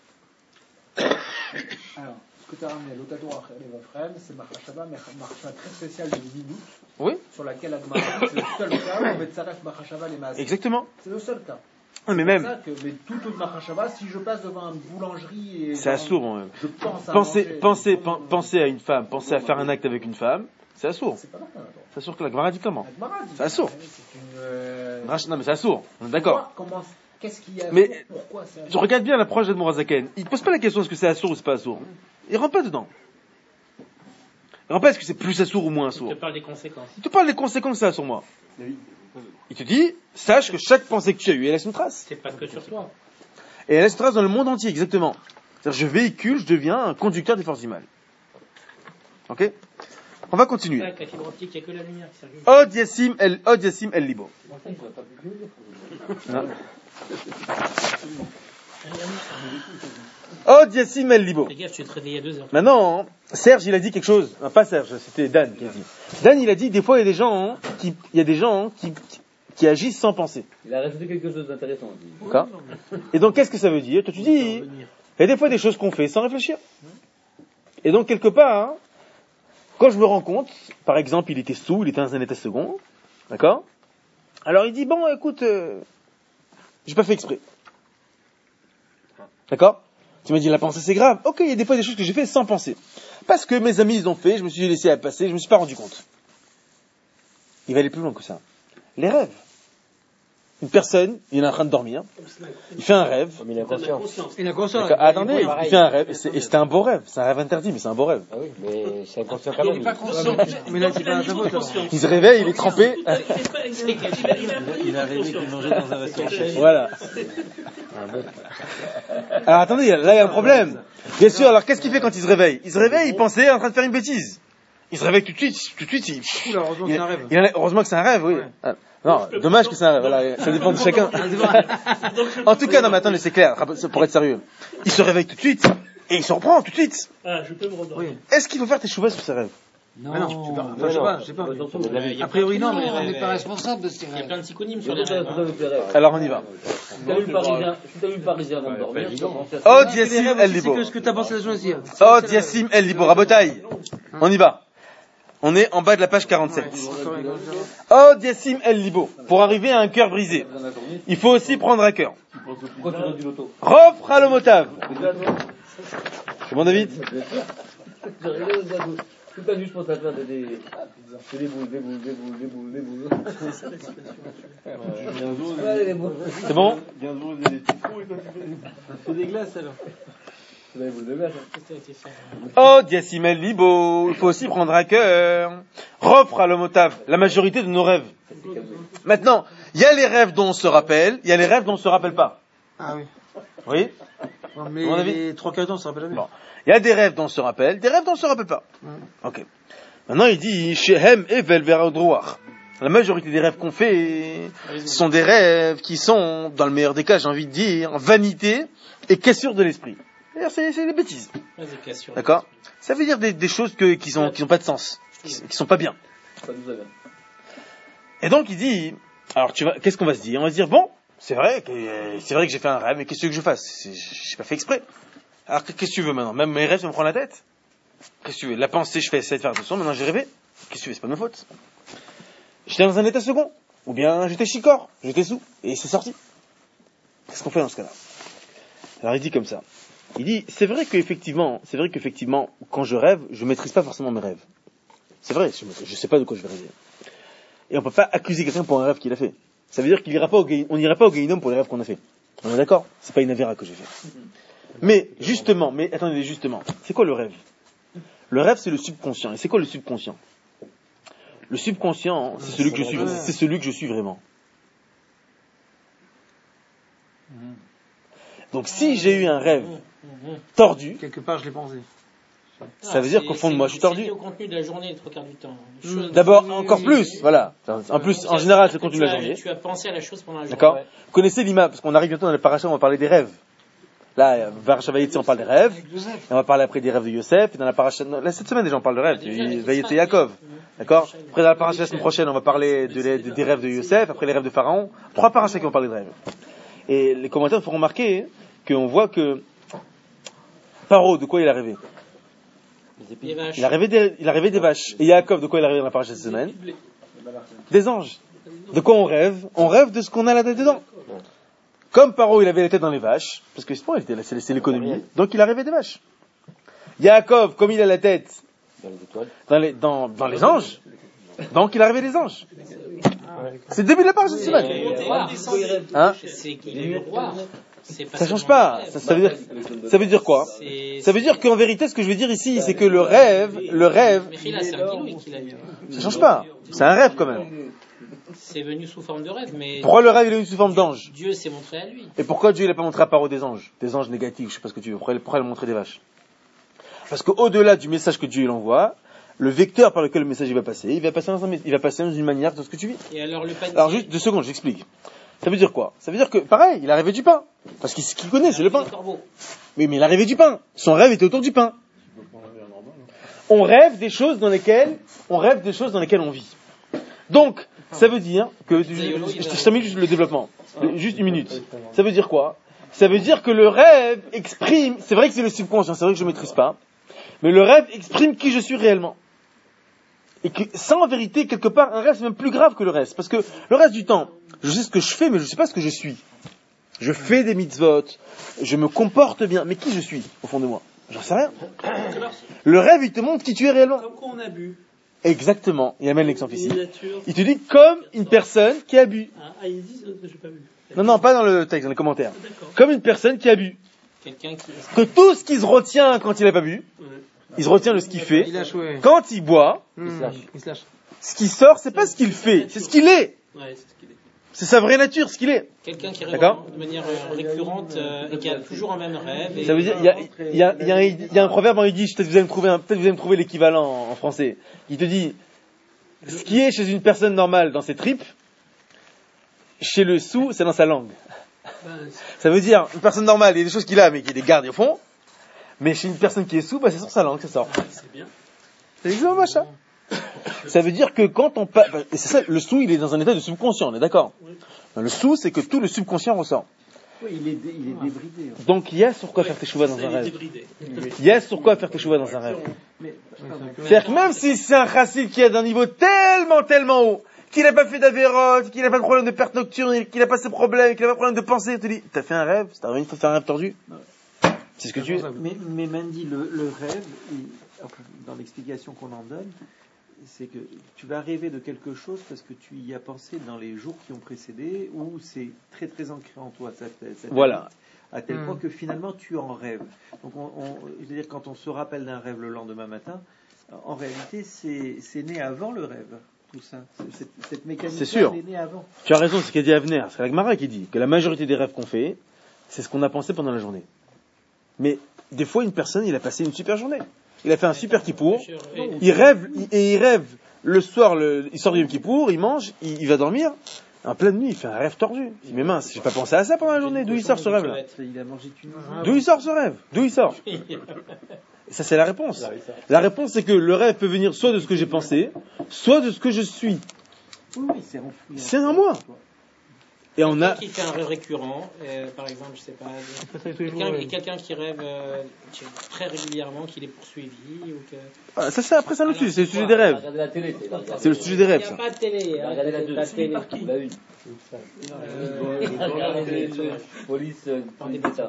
Alors, ce que tu as ramené, l'Otador Hareleva frem, c'est Machashava, mais Machashava très spécial de minutes. Oui. Sur laquelle Agmara, c'est le seul cas où Betzaref Machashava les masses. Exactement. C'est le seul cas. Mais même. C'est ça que, mais tout autre Machashava, si je passe devant une boulangerie et. C'est assourd. Hein. Je pense à penser, manger, penser, pen, penser à une femme, penser à faire un acte avec une femme, c'est assourd. C'est pas là, c'est assourd que la Gemara dit comment? C'est assourd. C'est une. Euh... Non, mais c'est assourd. On est d'accord. Comment, qu'est-ce qu'il y a? Mais pourquoi c'est je regarde bien l'approche d'Admorazaken. Il ne pose pas la question est-ce que c'est assourd ou c'est pas assourd. Il rentre pas dedans. Il rentre pas est-ce que c'est plus assourd ou moins assourd. Il te parle des conséquences. Il te parle des conséquences que ça a sur moi. Il te dit, sache que chaque pensée que tu as eue, elle laisse une trace. C'est pas que sur toi. Et elle laisse une trace dans le monde entier, exactement. C'est-à-dire, je véhicule, je deviens un conducteur des forces du mal. Ok? On va continuer. Avec la fibre optique, il n'y a que la lumière qui circule. Od Yassim el, Od Yassim el Libo. Od Yassim el Libo. Fais gaffe, tu vas te réveiller à deux heures. Maintenant, Serge, il a dit quelque chose. Enfin, pas Serge, c'était Dan qui a dit. Dan, il a dit, des fois, il y a des gens, hein, qui, il y a des gens, hein, qui, qui, qui agissent sans penser. Il a rajouté quelque chose d'intéressant. D'accord. Et donc, qu'est-ce que ça veut dire? Toi, tu dis, il y a des fois des choses qu'on fait sans réfléchir. Et donc, quelque part, hein, quand je me rends compte, par exemple, il était sous, il était dans un état second, d'accord? Alors, il dit, bon, écoute, euh, j'ai pas fait exprès. D'accord? Tu m'as dit, la pensée, c'est grave. Ok, il y a des fois des choses que j'ai fait sans penser. Parce que mes amis, ils ont fait, je me suis laissé à passer, je me suis pas rendu compte. Il va aller plus loin que ça. Les rêves. Une personne, il est en train de dormir, il fait un rêve. Il a conscience. Il a conscience. Ah, attendez, il fait un rêve, et, c'est, et c'était un beau rêve. C'est un rêve interdit, mais c'est un beau rêve. Ah oui, mais c'est inconscient quand Il même. n'est pas conscient. Mais là, c'est pas un tabou, toi. Il se réveille, il est trempé. Il a rêvé qu'il mangeait dans un restaurant. Voilà. Alors attendez, là il y a un problème. Bien sûr, alors qu'est-ce qu'il fait quand il se réveille? Il se réveille, il pensait en train de faire une bêtise. Il se réveille tout de suite, tout de suite. Il... Oula, heureusement que c'est un rêve. Il en a... Heureusement que c'est un rêve, oui. Ouais. Ah, non, dommage que c'est un rêve. Voilà, ça dépend de chacun. En tout cas, non, mais attendez, c'est clair, pour être sérieux. Il se réveille tout de suite et il se reprend tout de suite. Ah, je peux me redormir. Oui. Est-ce qu'il faut faire tes chouvas sur ses rêves? Non, non, tu parles. Enfin, je sais pas, je sais pas. A priori, non, mais on n'est pas responsable de ces Il y a rêves. plein de psychonymes sur les rêves. Alors on y va. Si t'as vu le Parisien, si t'as vu le Parisien avant de dormir, tu commences à... Oh, Les Yassim rêves El aussi, c'est Libo. que ce que t'as pensé la journée aussi. Oh, Yassim El Libo. Rabotaille. On y va. On est en bas de la page quarante-sept. Oh, Yassim El Libo. Pour arriver à un cœur brisé, il faut aussi prendre à cœur. Pourquoi tu donnes du loto? Rof Ralomotav. C'est bon, David? Tout à l'heure, je pense à faire des, des, des boules, des boules, des boules, des boules, des boules. Allez, les boules. C'est bon? C'est des glaces, alors. C'est des boules de glace. Oh, Yassim El Libo. Il faut aussi prendre à cœur. Rof Ralomotav. La majorité de nos rêves. Maintenant, il y a les rêves dont on se rappelle, il y a les rêves dont on ne se rappelle pas. Ah oui. Oui? Non, mais mon avis. les trois quarts d'heure, ça rappelle jamais. Bon. Il y a des rêves dont on se rappelle, des rêves dont on ne se rappelle pas. Mm. Ok. Maintenant, il dit, Shehem Evel Veradrouach. La majorité des rêves qu'on fait, ce sont des rêves qui sont, dans le meilleur des cas, j'ai envie de dire, vanité et cassure de l'esprit. C'est-à-dire, c'est, c'est des bêtises. D'accord? Ça veut dire des, des choses que, qui sont, qui n'ont pas de sens, qui, qui sont pas bien. Et donc, il dit, alors, tu vas, qu'est-ce qu'on va se dire? On va se dire, bon, c'est vrai que, c'est vrai que j'ai fait un rêve, mais qu'est-ce que je fasse? C'est, j'ai pas fait exprès. Alors, qu'est-ce que tu veux maintenant? Même mes rêves, ça me prend la tête. Qu'est-ce que tu veux? La pensée, je fais essayer de faire attention, maintenant j'ai rêvé. Qu'est-ce que tu veux? C'est pas de ma faute. J'étais dans un état second. Ou bien j'étais chicore, j'étais sous, et c'est sorti. Qu'est-ce qu'on fait dans ce cas-là? Alors il dit comme ça. Il dit, c'est vrai qu'effectivement, c'est vrai qu'effectivement, quand je rêve, je maîtrise pas forcément mes rêves. C'est vrai, je, je sais pas de quoi je vais rêver. Et on peut pas accuser quelqu'un pour un rêve qu'il a fait. Ça veut dire qu'il ira pas au, on n'irait pas au Guéhinnom pour les rêves qu'on a fait. On est d'accord? C'est pas une avéra que j'ai fait. Mais, justement, mais attendez, justement, c'est quoi le rêve? Le rêve, c'est le subconscient. Et c'est quoi le subconscient? Le subconscient, c'est celui que je suis, c'est celui que je suis vraiment. Donc, si j'ai eu un rêve tordu, quelque part, je l'ai pensé. Ça veut dire qu'au fond de moi, je suis tordu. C'est au contenu de la journée, le trois quarts du temps. Mmh. D'abord, encore plus, voilà. En plus, en général, c'est le contenu de la journée. Tu as pensé à la chose pendant la journée. D'accord. Vous connaissez l'image, parce qu'on arrive bientôt dans le paracha, on va parler des rêves. Là, Paracha Vayetze, on parle des rêves. Et on va parler après des rêves de Yosef. Et dans la paracha, là, cette semaine déjà, on parle de rêves. Vayetze et Yaakov. D'accord? Après, dans la paracha la semaine prochaine, on va parler de, de, de, des rêves de Yosef. Après, les rêves de Pharaon. Trois parachas qui vont parler de rêves. Et les commentaires feront remarquer qu'on voit que Paro, de quoi il a rêvé? Il a rêvé des, il a rêvé des vaches. Et Yaakov, de quoi il a rêvé dans la paracha cette semaine? Des anges. De quoi on rêve? On rêve de ce qu'on a la tête dedans. Comme Paro, il avait la tête dans les vaches, parce que c'est, bon, c'est, c'est l'économie, donc il a rêvé des vaches. Yaakov, comme il a la tête dans les, dans, dans les anges, donc il a rêvé des anges. C'est le début de la page, c'est vrai. Hein? C'est qu'il est le roi. Ça change pas. Ça, ça veut dire, ça veut dire quoi? Ça veut dire qu'en vérité, ce que je veux dire ici, c'est que le rêve, le rêve, ça change pas. C'est un rêve quand même. C'est venu sous forme de rêve, mais... Pourquoi le rêve il est venu sous forme d'ange? Dieu s'est montré à lui. Et pourquoi Dieu il n'a pas montré à Paro des anges? Des anges négatifs, je sais pas ce que tu veux. Pourquoi, pourquoi il a montré des vaches? Parce qu'au-delà du message que Dieu il envoie, le vecteur par lequel le message il va passer, il va passer dans, un, il va passer dans une manière de ce que tu vis. Et alors, le panier... alors juste deux secondes, j'explique. Ça veut dire quoi? Ça veut dire que, pareil, il a rêvé du pain. Parce qu'il ce qu'il connaît, c'est le pain. Oui, mais il a rêvé du pain. Son rêve était autour du pain. On rêve des choses dans lesquelles, on rêve des choses dans lesquelles on vit. Donc, ça veut dire que, je, je, je termine juste le développement, juste une minute. Ça veut dire quoi? Ça veut dire que le rêve exprime, c'est vrai que c'est le subconscient, c'est vrai que je ne maîtrise pas, mais le rêve exprime qui je suis réellement. Et que, ça en vérité, quelque part, un rêve c'est même plus grave que le reste, parce que le reste du temps, je sais ce que je fais, mais je ne sais pas ce que je suis. Je fais des mitzvot, je me comporte bien, mais qui je suis, au fond de moi? J'en sais rien. Le rêve, il te montre qui tu es réellement. Comme quand on a bu. Exactement. Il amène l'exemple ici. Il te dit comme une personne qui a bu. Ah, ils disent que j'ai pas bu. Non, non, pas dans le texte, dans les commentaires. D'accord. Comme une personne qui a bu. Quelqu'un qui... Que tout ce qui se retient quand il n'a pas bu, Ouais. il se retient de ce qu'il fait. Il a joué. Quand il boit, Mmh. Il se lâche. ce qui sort, c'est pas ce qu'il fait, c'est ce qu'il est. Ouais, c'est ce qu'il est. C'est sa vraie nature, ce qu'il est. Quelqu'un qui D'accord. rêve de manière euh, récurrente euh, et qui a toujours un même rêve. Et... Ça veut dire, il y a, il y a, il y a, un, il y a un proverbe en yiddish, peut-être vous allez me trouver un, peut-être vous allez me trouver l'équivalent en, en français. Il te dit, ce qui est chez une personne normale dans ses tripes, chez le sou, c'est dans sa langue. Ça veut dire, une personne normale, il y a des choses qu'il a, mais qu'il les garde au fond. Mais chez une personne qui est sous, bah, c'est sur sa langue, ça sort. C'est bien. C'est exactement machin. Ça veut dire que quand on parle, et c'est ça, le sou, il est dans un état de subconscient, on est d'accord? Le sou, c'est que tout le subconscient ressort. Oui, il est, dé, il est débridé. En fait. Donc, il y a sur quoi faire tes chouvas dans un rêve. Il y a sur quoi faire tes chouvas dans un rêve. Mais, C'est-à-dire que même si c'est un chassid qui est d'un niveau tellement, tellement haut, qu'il n'a pas fait d'avérote, qu'il n'a pas de problème de perte nocturne, qu'il n'a pas ses problèmes, qu'il n'a pas de problème de pensée, il te dit, t'as fait un rêve, t'as réuni, faut faire un rêve tordu. C'est ce que tu es. mais, mais Mandy, le, le rêve, il, enfin, dans l'explication qu'on en donne, c'est que tu vas rêver de quelque chose parce que tu y as pensé dans les jours qui ont précédé, ou c'est très très ancré en toi, cette, cette Voilà. à tel Mm. point que finalement tu en rêves. Donc, on, on, je veux dire, quand on se rappelle d'un rêve le lendemain matin, en réalité, c'est, c'est né avant le rêve, tout ça. C'est- Cette, cette mécanique C'est sûr. est née avant. Tu as raison, c'est ce qu'a dit Avner, c'est la Gemara qui dit que la majorité des rêves qu'on fait, c'est ce qu'on a pensé pendant la journée. Mais des fois, une personne, il a passé une super journée. Il a fait un super kippour. Il rêve, et il rêve le soir, le, il sort du Yom Kippour, il mange, il, il va dormir. En pleine nuit, il fait un rêve tordu. Il dit, mais mince, j'ai pas pensé à ça pendant la journée. D'où il sort ce rêve-là? Il a mangé une D'où il sort ce rêve? D'où il sort? Ça, c'est la réponse. La réponse, c'est que le rêve peut venir soit de ce que j'ai pensé, soit de ce que je suis. Oui, oui, c'est enfoui. C'est en moi. Et on a. Quelqu'un qui fait un rêve récurrent, euh, par exemple, je sais pas, quelqu'un, quelqu'un qui rêve euh, très régulièrement qu'il est poursuivi ou que. Ah, ça, c'est après ça, l'autre sujet, c'est le sujet des rêves. Regardez la télé. C'est le sujet des Il rêves, n'y a ça. pas de télé. hein, Regardez la deux. la télé. La une. Regardez les police police d'État.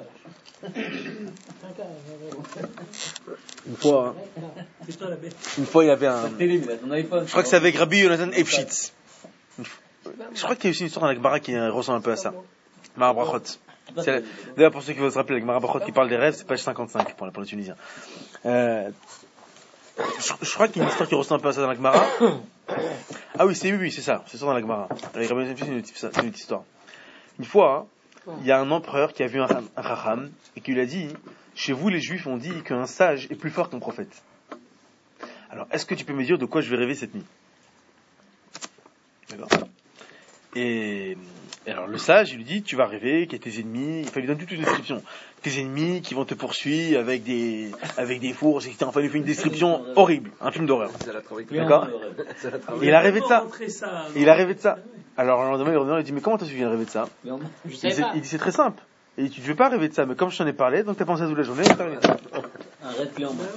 Une fois, hein, C'est toi la bête. une fois, il y avait un. La télé, mais là, ton iPhone. Je crois que c'est avec Rabbi Yonatan Epshitz. Je crois qu'il y a aussi une histoire dans la Gemara qui ressemble un peu à ça. Mara Brachot. C'est la- D'ailleurs, pour ceux qui veulent se rappeler, la Gemara Brachot qui parle des rêves, c'est page cinquante-cinq pour, pour les Tunisiens. Euh, je, je crois qu'il y a une histoire qui ressemble un peu à ça dans la Gemara. Ah oui, c'est oui, oui, c'est ça. C'est ça dans la Gemara. Avec Rabbi Yonatan Epshitz, c'est une, autre- c'est une autre histoire. Une fois, hein, il y a un empereur qui a vu un, un Raham et qui lui a dit, chez vous les Juifs, on dit qu'un sage est plus fort qu'un prophète. Alors, est-ce que tu peux me dire de quoi je vais rêver cette nuit? D'accord. Et, et alors le sage, il lui dit, tu vas rêver qu'il y a tes ennemis, il lui donne toute une description. Tes ennemis qui vont te poursuivre avec des, avec des fourches, et cetera. Enfin, il lui fait une description horrible, un film d'horreur. D'accord? Et il a rêvé de ça. Et il a rêvé de ça. Alors le lendemain, le lendemain, il dit, mais comment t'as su qu'il a rêvé de ça? Je Il dit, savais c'est- pas. il dit, c'est très simple. Et il dit, tu ne veux pas rêver de ça, mais comme je t'en ai parlé, donc t'as pensé à toute la journée, t'as rêvé de ça. Un rêve clé en main.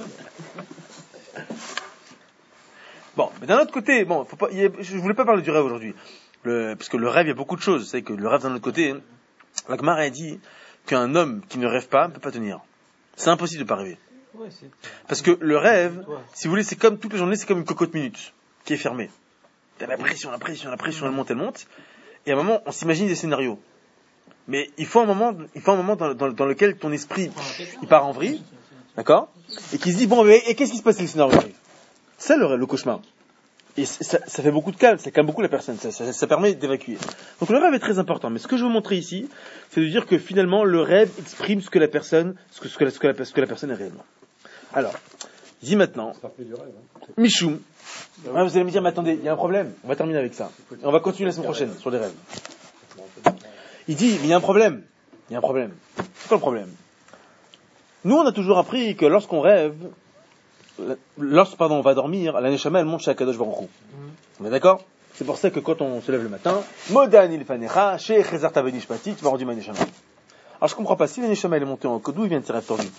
Bon, mais d'un autre côté, bon, faut pas, il y a- je voulais pas parler du rêve aujourd'hui, le, parce que le rêve, il y a beaucoup de choses. C'est que le rêve d'un autre côté, hein, la Gemara a dit qu'un homme qui ne rêve pas ne peut pas tenir. C'est impossible de pas rêver. Ouais, c'est... Parce que le rêve, si vous voulez, c'est comme toute la journée, c'est comme une cocotte minute qui est fermée. T'as la pression, la pression, la pression, elle monte, elle monte. Et à un moment, on s'imagine des scénarios. Mais il faut un moment, il faut un moment dans, dans, dans lequel ton esprit, il part en vrille, d'accord, et qui se dit bon, mais et qu'est-ce qui se passe si le scénario arrive? C'est le, le cauchemar. Et ça, ça fait beaucoup de calme, ça calme beaucoup la personne, ça, ça, ça permet d'évacuer. Donc le rêve est très important. Mais ce que je veux montrer ici, c'est de dire que finalement le rêve exprime ce que la personne, ce que, ce que, la, ce que, la, ce que la personne est réellement. Alors, il dit maintenant, Michoum. Ah, vous allez me dire, mais attendez, il y a un problème. On va terminer avec ça. Et on va continuer la semaine prochaine sur les rêves. Il dit, mais il y a un problème. Il y a un problème. C'est quoi le problème? Nous, on a toujours appris que lorsqu'on rêve, lorsque, pardon, on va dormir, la Neshama, elle monte chez Akadosh Baruch Hu. On est d'accord? C'est pour ça que quand on se lève le matin, Modan il fanecha, chez Chezar Tavenish Pati, tu vas rendre ma Neshama. Alors je comprends pas, si la Neshama elle est montée en haut, d'où il vient de ses rêves tordus?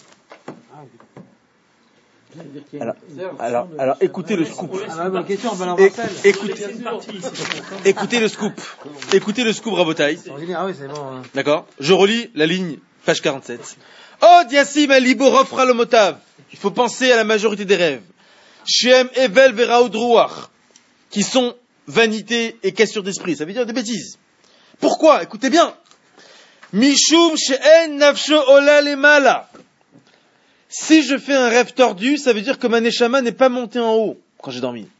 Alors, alors, alors, écoutez le scoop. Ah, bonne question, on va l'en Éc- rappel. écoutez, écoutez le scoop. Écoutez le scoop, Rabotai. Ah oui, c'est bon. hein. D'accord? Je relis la ligne, page quarante-sept. Oh, Diassim Aliborov Ralomotav. Il faut penser à la majorité des rêves. Shem Evel Veraud Ruach. Qui sont vanité et cassure d'esprit. Ça veut dire des bêtises. Pourquoi? Écoutez bien. Mishum She'en Nafsho Ola Lemala. Si je fais un rêve tordu, ça veut dire que ma neshama n'est pas montée en haut quand j'ai dormi.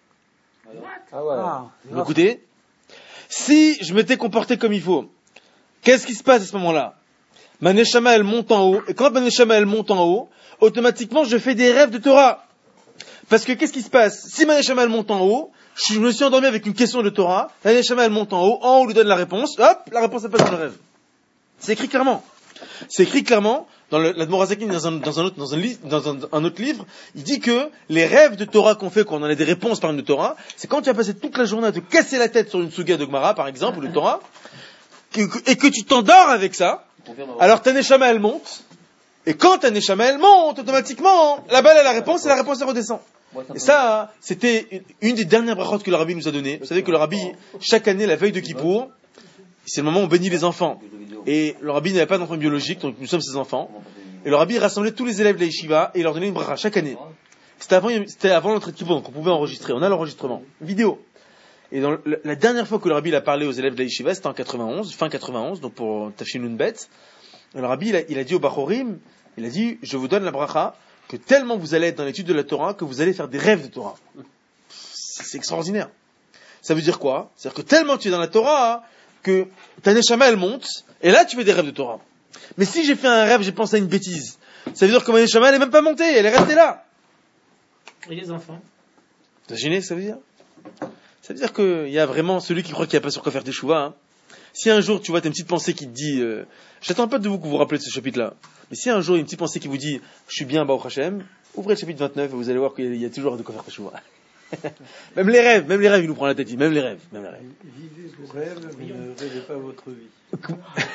Ah, Vous écoutez? Si je m'étais comporté comme il faut, qu'est-ce qui se passe à ce moment-là? Ma neshama elle monte en haut, et quand ma neshama elle monte en haut, automatiquement je fais des rêves de Torah. Parce que qu'est-ce qui se passe? Si ma neshama elle monte en haut, je me suis endormi avec une question de Torah, la neshama elle monte en haut, en haut lui donne la réponse, hop, la réponse elle passe dans le rêve. C'est écrit clairement. C'est écrit clairement dans le, l'Admorazaki, dans un, dans un autre, dans un, li, dans un, un autre livre, il dit que les rêves de Torah qu'on fait quand on a des réponses par une de Torah, c'est quand tu as passé toute la journée à te casser la tête sur une suga de Gemara, par exemple, ou de Torah, que, et que tu t'endors avec ça, alors ta neshama elle monte, et quand ta neshama elle monte, automatiquement, la balle a la réponse et la réponse elle redescend. Et ça, c'était une, une des dernières brachot que le rabbi nous a donné. Vous savez que le rabbi, chaque année, la veille de Kippour, c'est le moment où on bénit les enfants. Et le rabbi n'avait pas d'enfants biologiques, donc nous sommes ses enfants. Et le rabbi rassemblait tous les élèves de la yeshiva et il leur donnait une bracha chaque année. C'était avant, c'était avant l'entrée de Kippour, donc on pouvait enregistrer. On a l'enregistrement, vidéo. Et dans le, la dernière fois que le rabbi a parlé aux élèves de la yeshiva, c'était en quatre-vingt-onze, fin quatre-vingt-onze, donc pour Tafshin Bet. Le rabbi, il a, il a dit au Bachorim, il a dit, je vous donne la bracha, que tellement vous allez être dans l'étude de la Torah, que vous allez faire des rêves de Torah. C'est, c'est extraordinaire. Ça veut dire quoi? C'est-à-dire que tellement tu es dans la Torah, que ta neshama elle monte, et là tu fais des rêves de Torah. Mais si j'ai fait un rêve, j'ai pensé à une bêtise, ça veut dire que ma neshama elle est même pas montée, elle est restée là. Et les enfants? T'as imaginé ce que ça veut dire? Ça veut dire qu'il y a vraiment celui qui croit qu'il n'y a pas sur quoi faire teshuva. Hein. Si un jour tu vois, t'as une petite pensée qui te dit, euh, j'attends pas de vous que vous vous rappelez de ce chapitre-là, mais si un jour il y a une petite pensée qui vous dit, je suis bien Baruch Hashem, ouvrez le chapitre vingt-neuf et vous allez voir qu'il y a toujours de quoi faire teshuva. Même les rêves, même les rêves, ils nous prennent la tête, même les rêves, même les rêves. Vivez vos rêves, mais ne rêvez pas votre vie.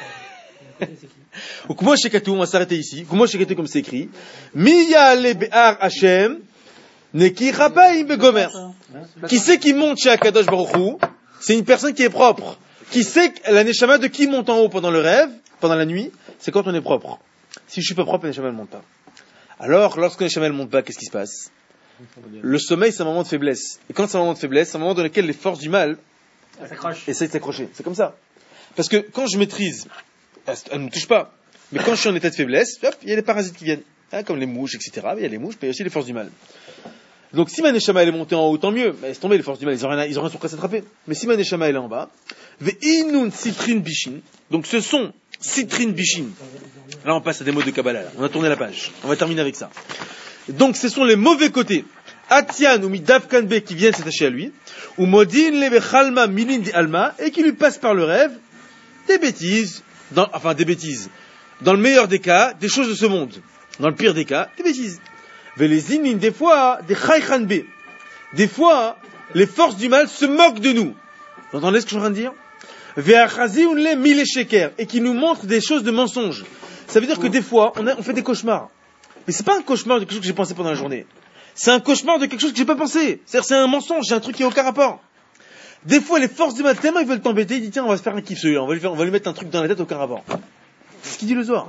Ou comment chez Katou, on va s'arrêter ici. Comment chez Katou, comme c'est écrit, Miya le be'ar Hashem, neki rabaim begomer. Qui c'est qui monte chez Akadosh Baruch Hu? C'est une personne qui est propre. Qui sait que la neshama de qui monte en haut pendant le rêve, pendant la nuit? C'est quand on est propre. Si je suis pas propre, la neshama ne monte pas. Alors, lorsque la neshama ne monte pas, qu'est-ce qui se passe? Le sommeil, c'est un moment de faiblesse. Et quand c'est un moment de faiblesse, c'est un moment dans lequel les forces du mal essaient de s'accrocher. C'est comme ça. Parce que quand je maîtrise, elle ne me touche pas. Mais quand je suis en état de faiblesse, hop, il y a les parasites qui viennent. Hein, comme les mouches, et cetera. Il y a les mouches, mais il y a aussi les forces du mal. Donc si ma neshama elle est montée en haut, tant mieux. Mais laisse tomber les forces du mal, ils n'ont rien, ils ont rien sur quoi s'attraper. Mais si ma neshama elle est en bas, ve'inun citrin bishin. Donc ce sont citrin bishin. Là on passe à des mots de Kabbalah. Là. On a tourné la page. On va terminer avec ça. Donc ce sont les mauvais côtés. Atian ou midavkanbe qui viennent s'attacher à lui. Ou modin lebe chalma milin di alma et qui lui passent par le rêve des bêtises. Dans, enfin des bêtises. Dans le meilleur des cas, des choses de ce monde. Dans le pire des cas, des bêtises. Velezinin, des fois, des chaykhanbe. Des fois, les forces du mal se moquent de nous. Vous entendez ce que je suis en train de dire? Ve'achaziunle mille sheker. Et qui nous montrent des choses de mensonges. Ça veut dire que des fois, on, a, on fait des cauchemars. Mais c'est pas un cauchemar de quelque chose que j'ai pensé pendant la journée. C'est un cauchemar de quelque chose que j'ai pas pensé. C'est-à-dire, c'est un mensonge, c'est un truc qui n'a aucun rapport. Des fois, les forces du mal, tellement ils veulent t'embêter, ils disent, tiens, on va se faire un kiff, celui-là. On va lui faire, on va lui mettre un truc dans la tête, aucun rapport. C'est ce qu'il dit le Zohar.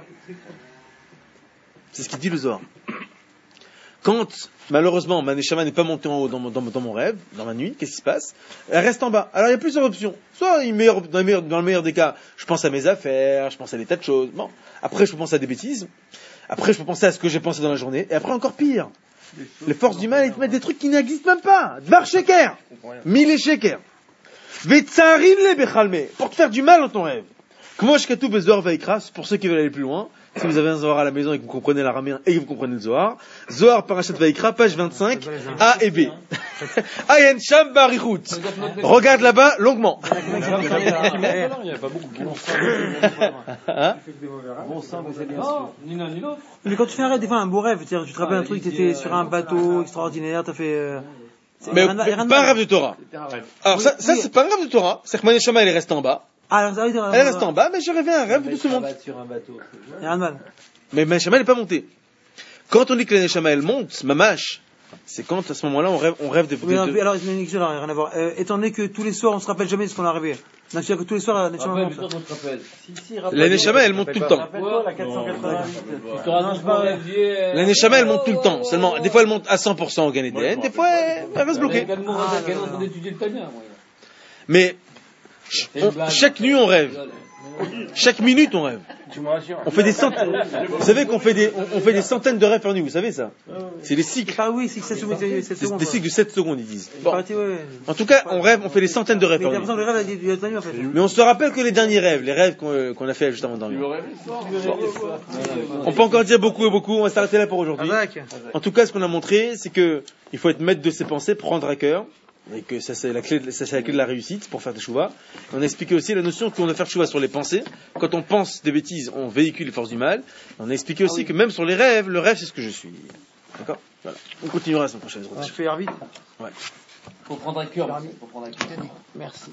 C'est ce qu'il dit le Zohar. Quand, malheureusement, ma neshama n'est pas montée en haut dans mon, dans, dans mon rêve, dans ma nuit, qu'est-ce qui se passe? Elle reste en bas. Alors, il y a plusieurs options. Soit, il meilleur, dans, le meilleur, dans le meilleur des cas, je pense à mes affaires, je pense à des tas de choses. Bon. Après, je peux penser à des bêtises. Après, je peux penser à ce que j'ai pensé dans la journée. Et après, encore pire. Les forces du mal, ils te mettent des trucs qui n'existent même pas. Dvar sheker. Mille sheker. Vetsarin le bechalme. Pour te faire du mal dans ton rêve. Comment je katou bezoar vaikra, pour ceux qui veulent aller plus loin. Si vous avez un Zohar à la maison et que vous comprenez l'araméen et que vous comprenez le Zohar, Zohar Parashat Vaikra, page vingt-cinq, A et B. Ayen Sham Barichut. Regarde là-bas longuement. Il n'y a pas beaucoup de bon sang, mais c'est bien Non, sûr. ni l'un ni l'autre. Mais quand tu fais un rêve, des fois un beau rêve, c'est-à-dire, tu te rappelles un truc, tu étais sur un bateau extraordinaire, tu as fait... Euh... Mais pas un rêve de Torah. Alors ça, ça c'est pas un rêve de Torah. C'est que ma neshama elle est restée en bas. Ah, ça, oui, elle reste en bas, mais j'ai rêvé un rêve de ce monde. Sur un bateau. Il y a rien de mal. Mais ma neshama elle n'est pas montée. Quand on dit que la neshama elle monte, mamash, c'est quand à ce moment-là on rêve, on rêve de. Oui, de, non, de... alors, il y a une question là, rien à voir. Euh, étant donné que tous les soirs on se rappelle jamais de ce qu'on a rêvé. Donc, c'est-à-dire que tous les soirs la neshama monte. La neshama elle monte tout le temps. Rappelle-toi la quatre cent quatre-vingt-huit. La neshama elle monte tout le temps. Seulement, des fois elle monte à cent pour cent au Gan Eden, des fois elle, elle reste bloquée. Mais on, chaque nuit on rêve. Chaque minute on rêve. On fait des centaines. Vous savez qu'on fait des, on, on fait des centaines de rêves par nuit. Vous savez ça? C'est des cycles. Ah oui, c'est que sept secondes. Des, des cycles de sept secondes ils disent. Bon. Ouais, ouais. En tout cas, on rêve, on fait des centaines de rêves Mais par j'ai nuit. l'impression que le rêve a dit du en fait. Mais on se rappelle que les derniers rêves, les rêves qu'on, qu'on a fait juste avant de dormir. On peut encore dire beaucoup et beaucoup. On va s'arrêter là pour aujourd'hui. En tout cas, ce qu'on a montré, c'est que il faut être maître de ses pensées, prendre à cœur. Et que ça c'est la clé, de, ça c'est la clé de la réussite pour faire des chouvas. On a expliqué aussi la notion qu'on doit faire chouvas sur les pensées. Quand on pense des bêtises, on véhicule les forces du mal. On a expliqué aussi ah oui. que même sur les rêves, le rêve c'est ce que je suis. D'accord? Voilà. On continuera la semaine prochaine. On va faire vite. Ouais. Faut prendre un cœur. Faut prendre un cœur. Merci.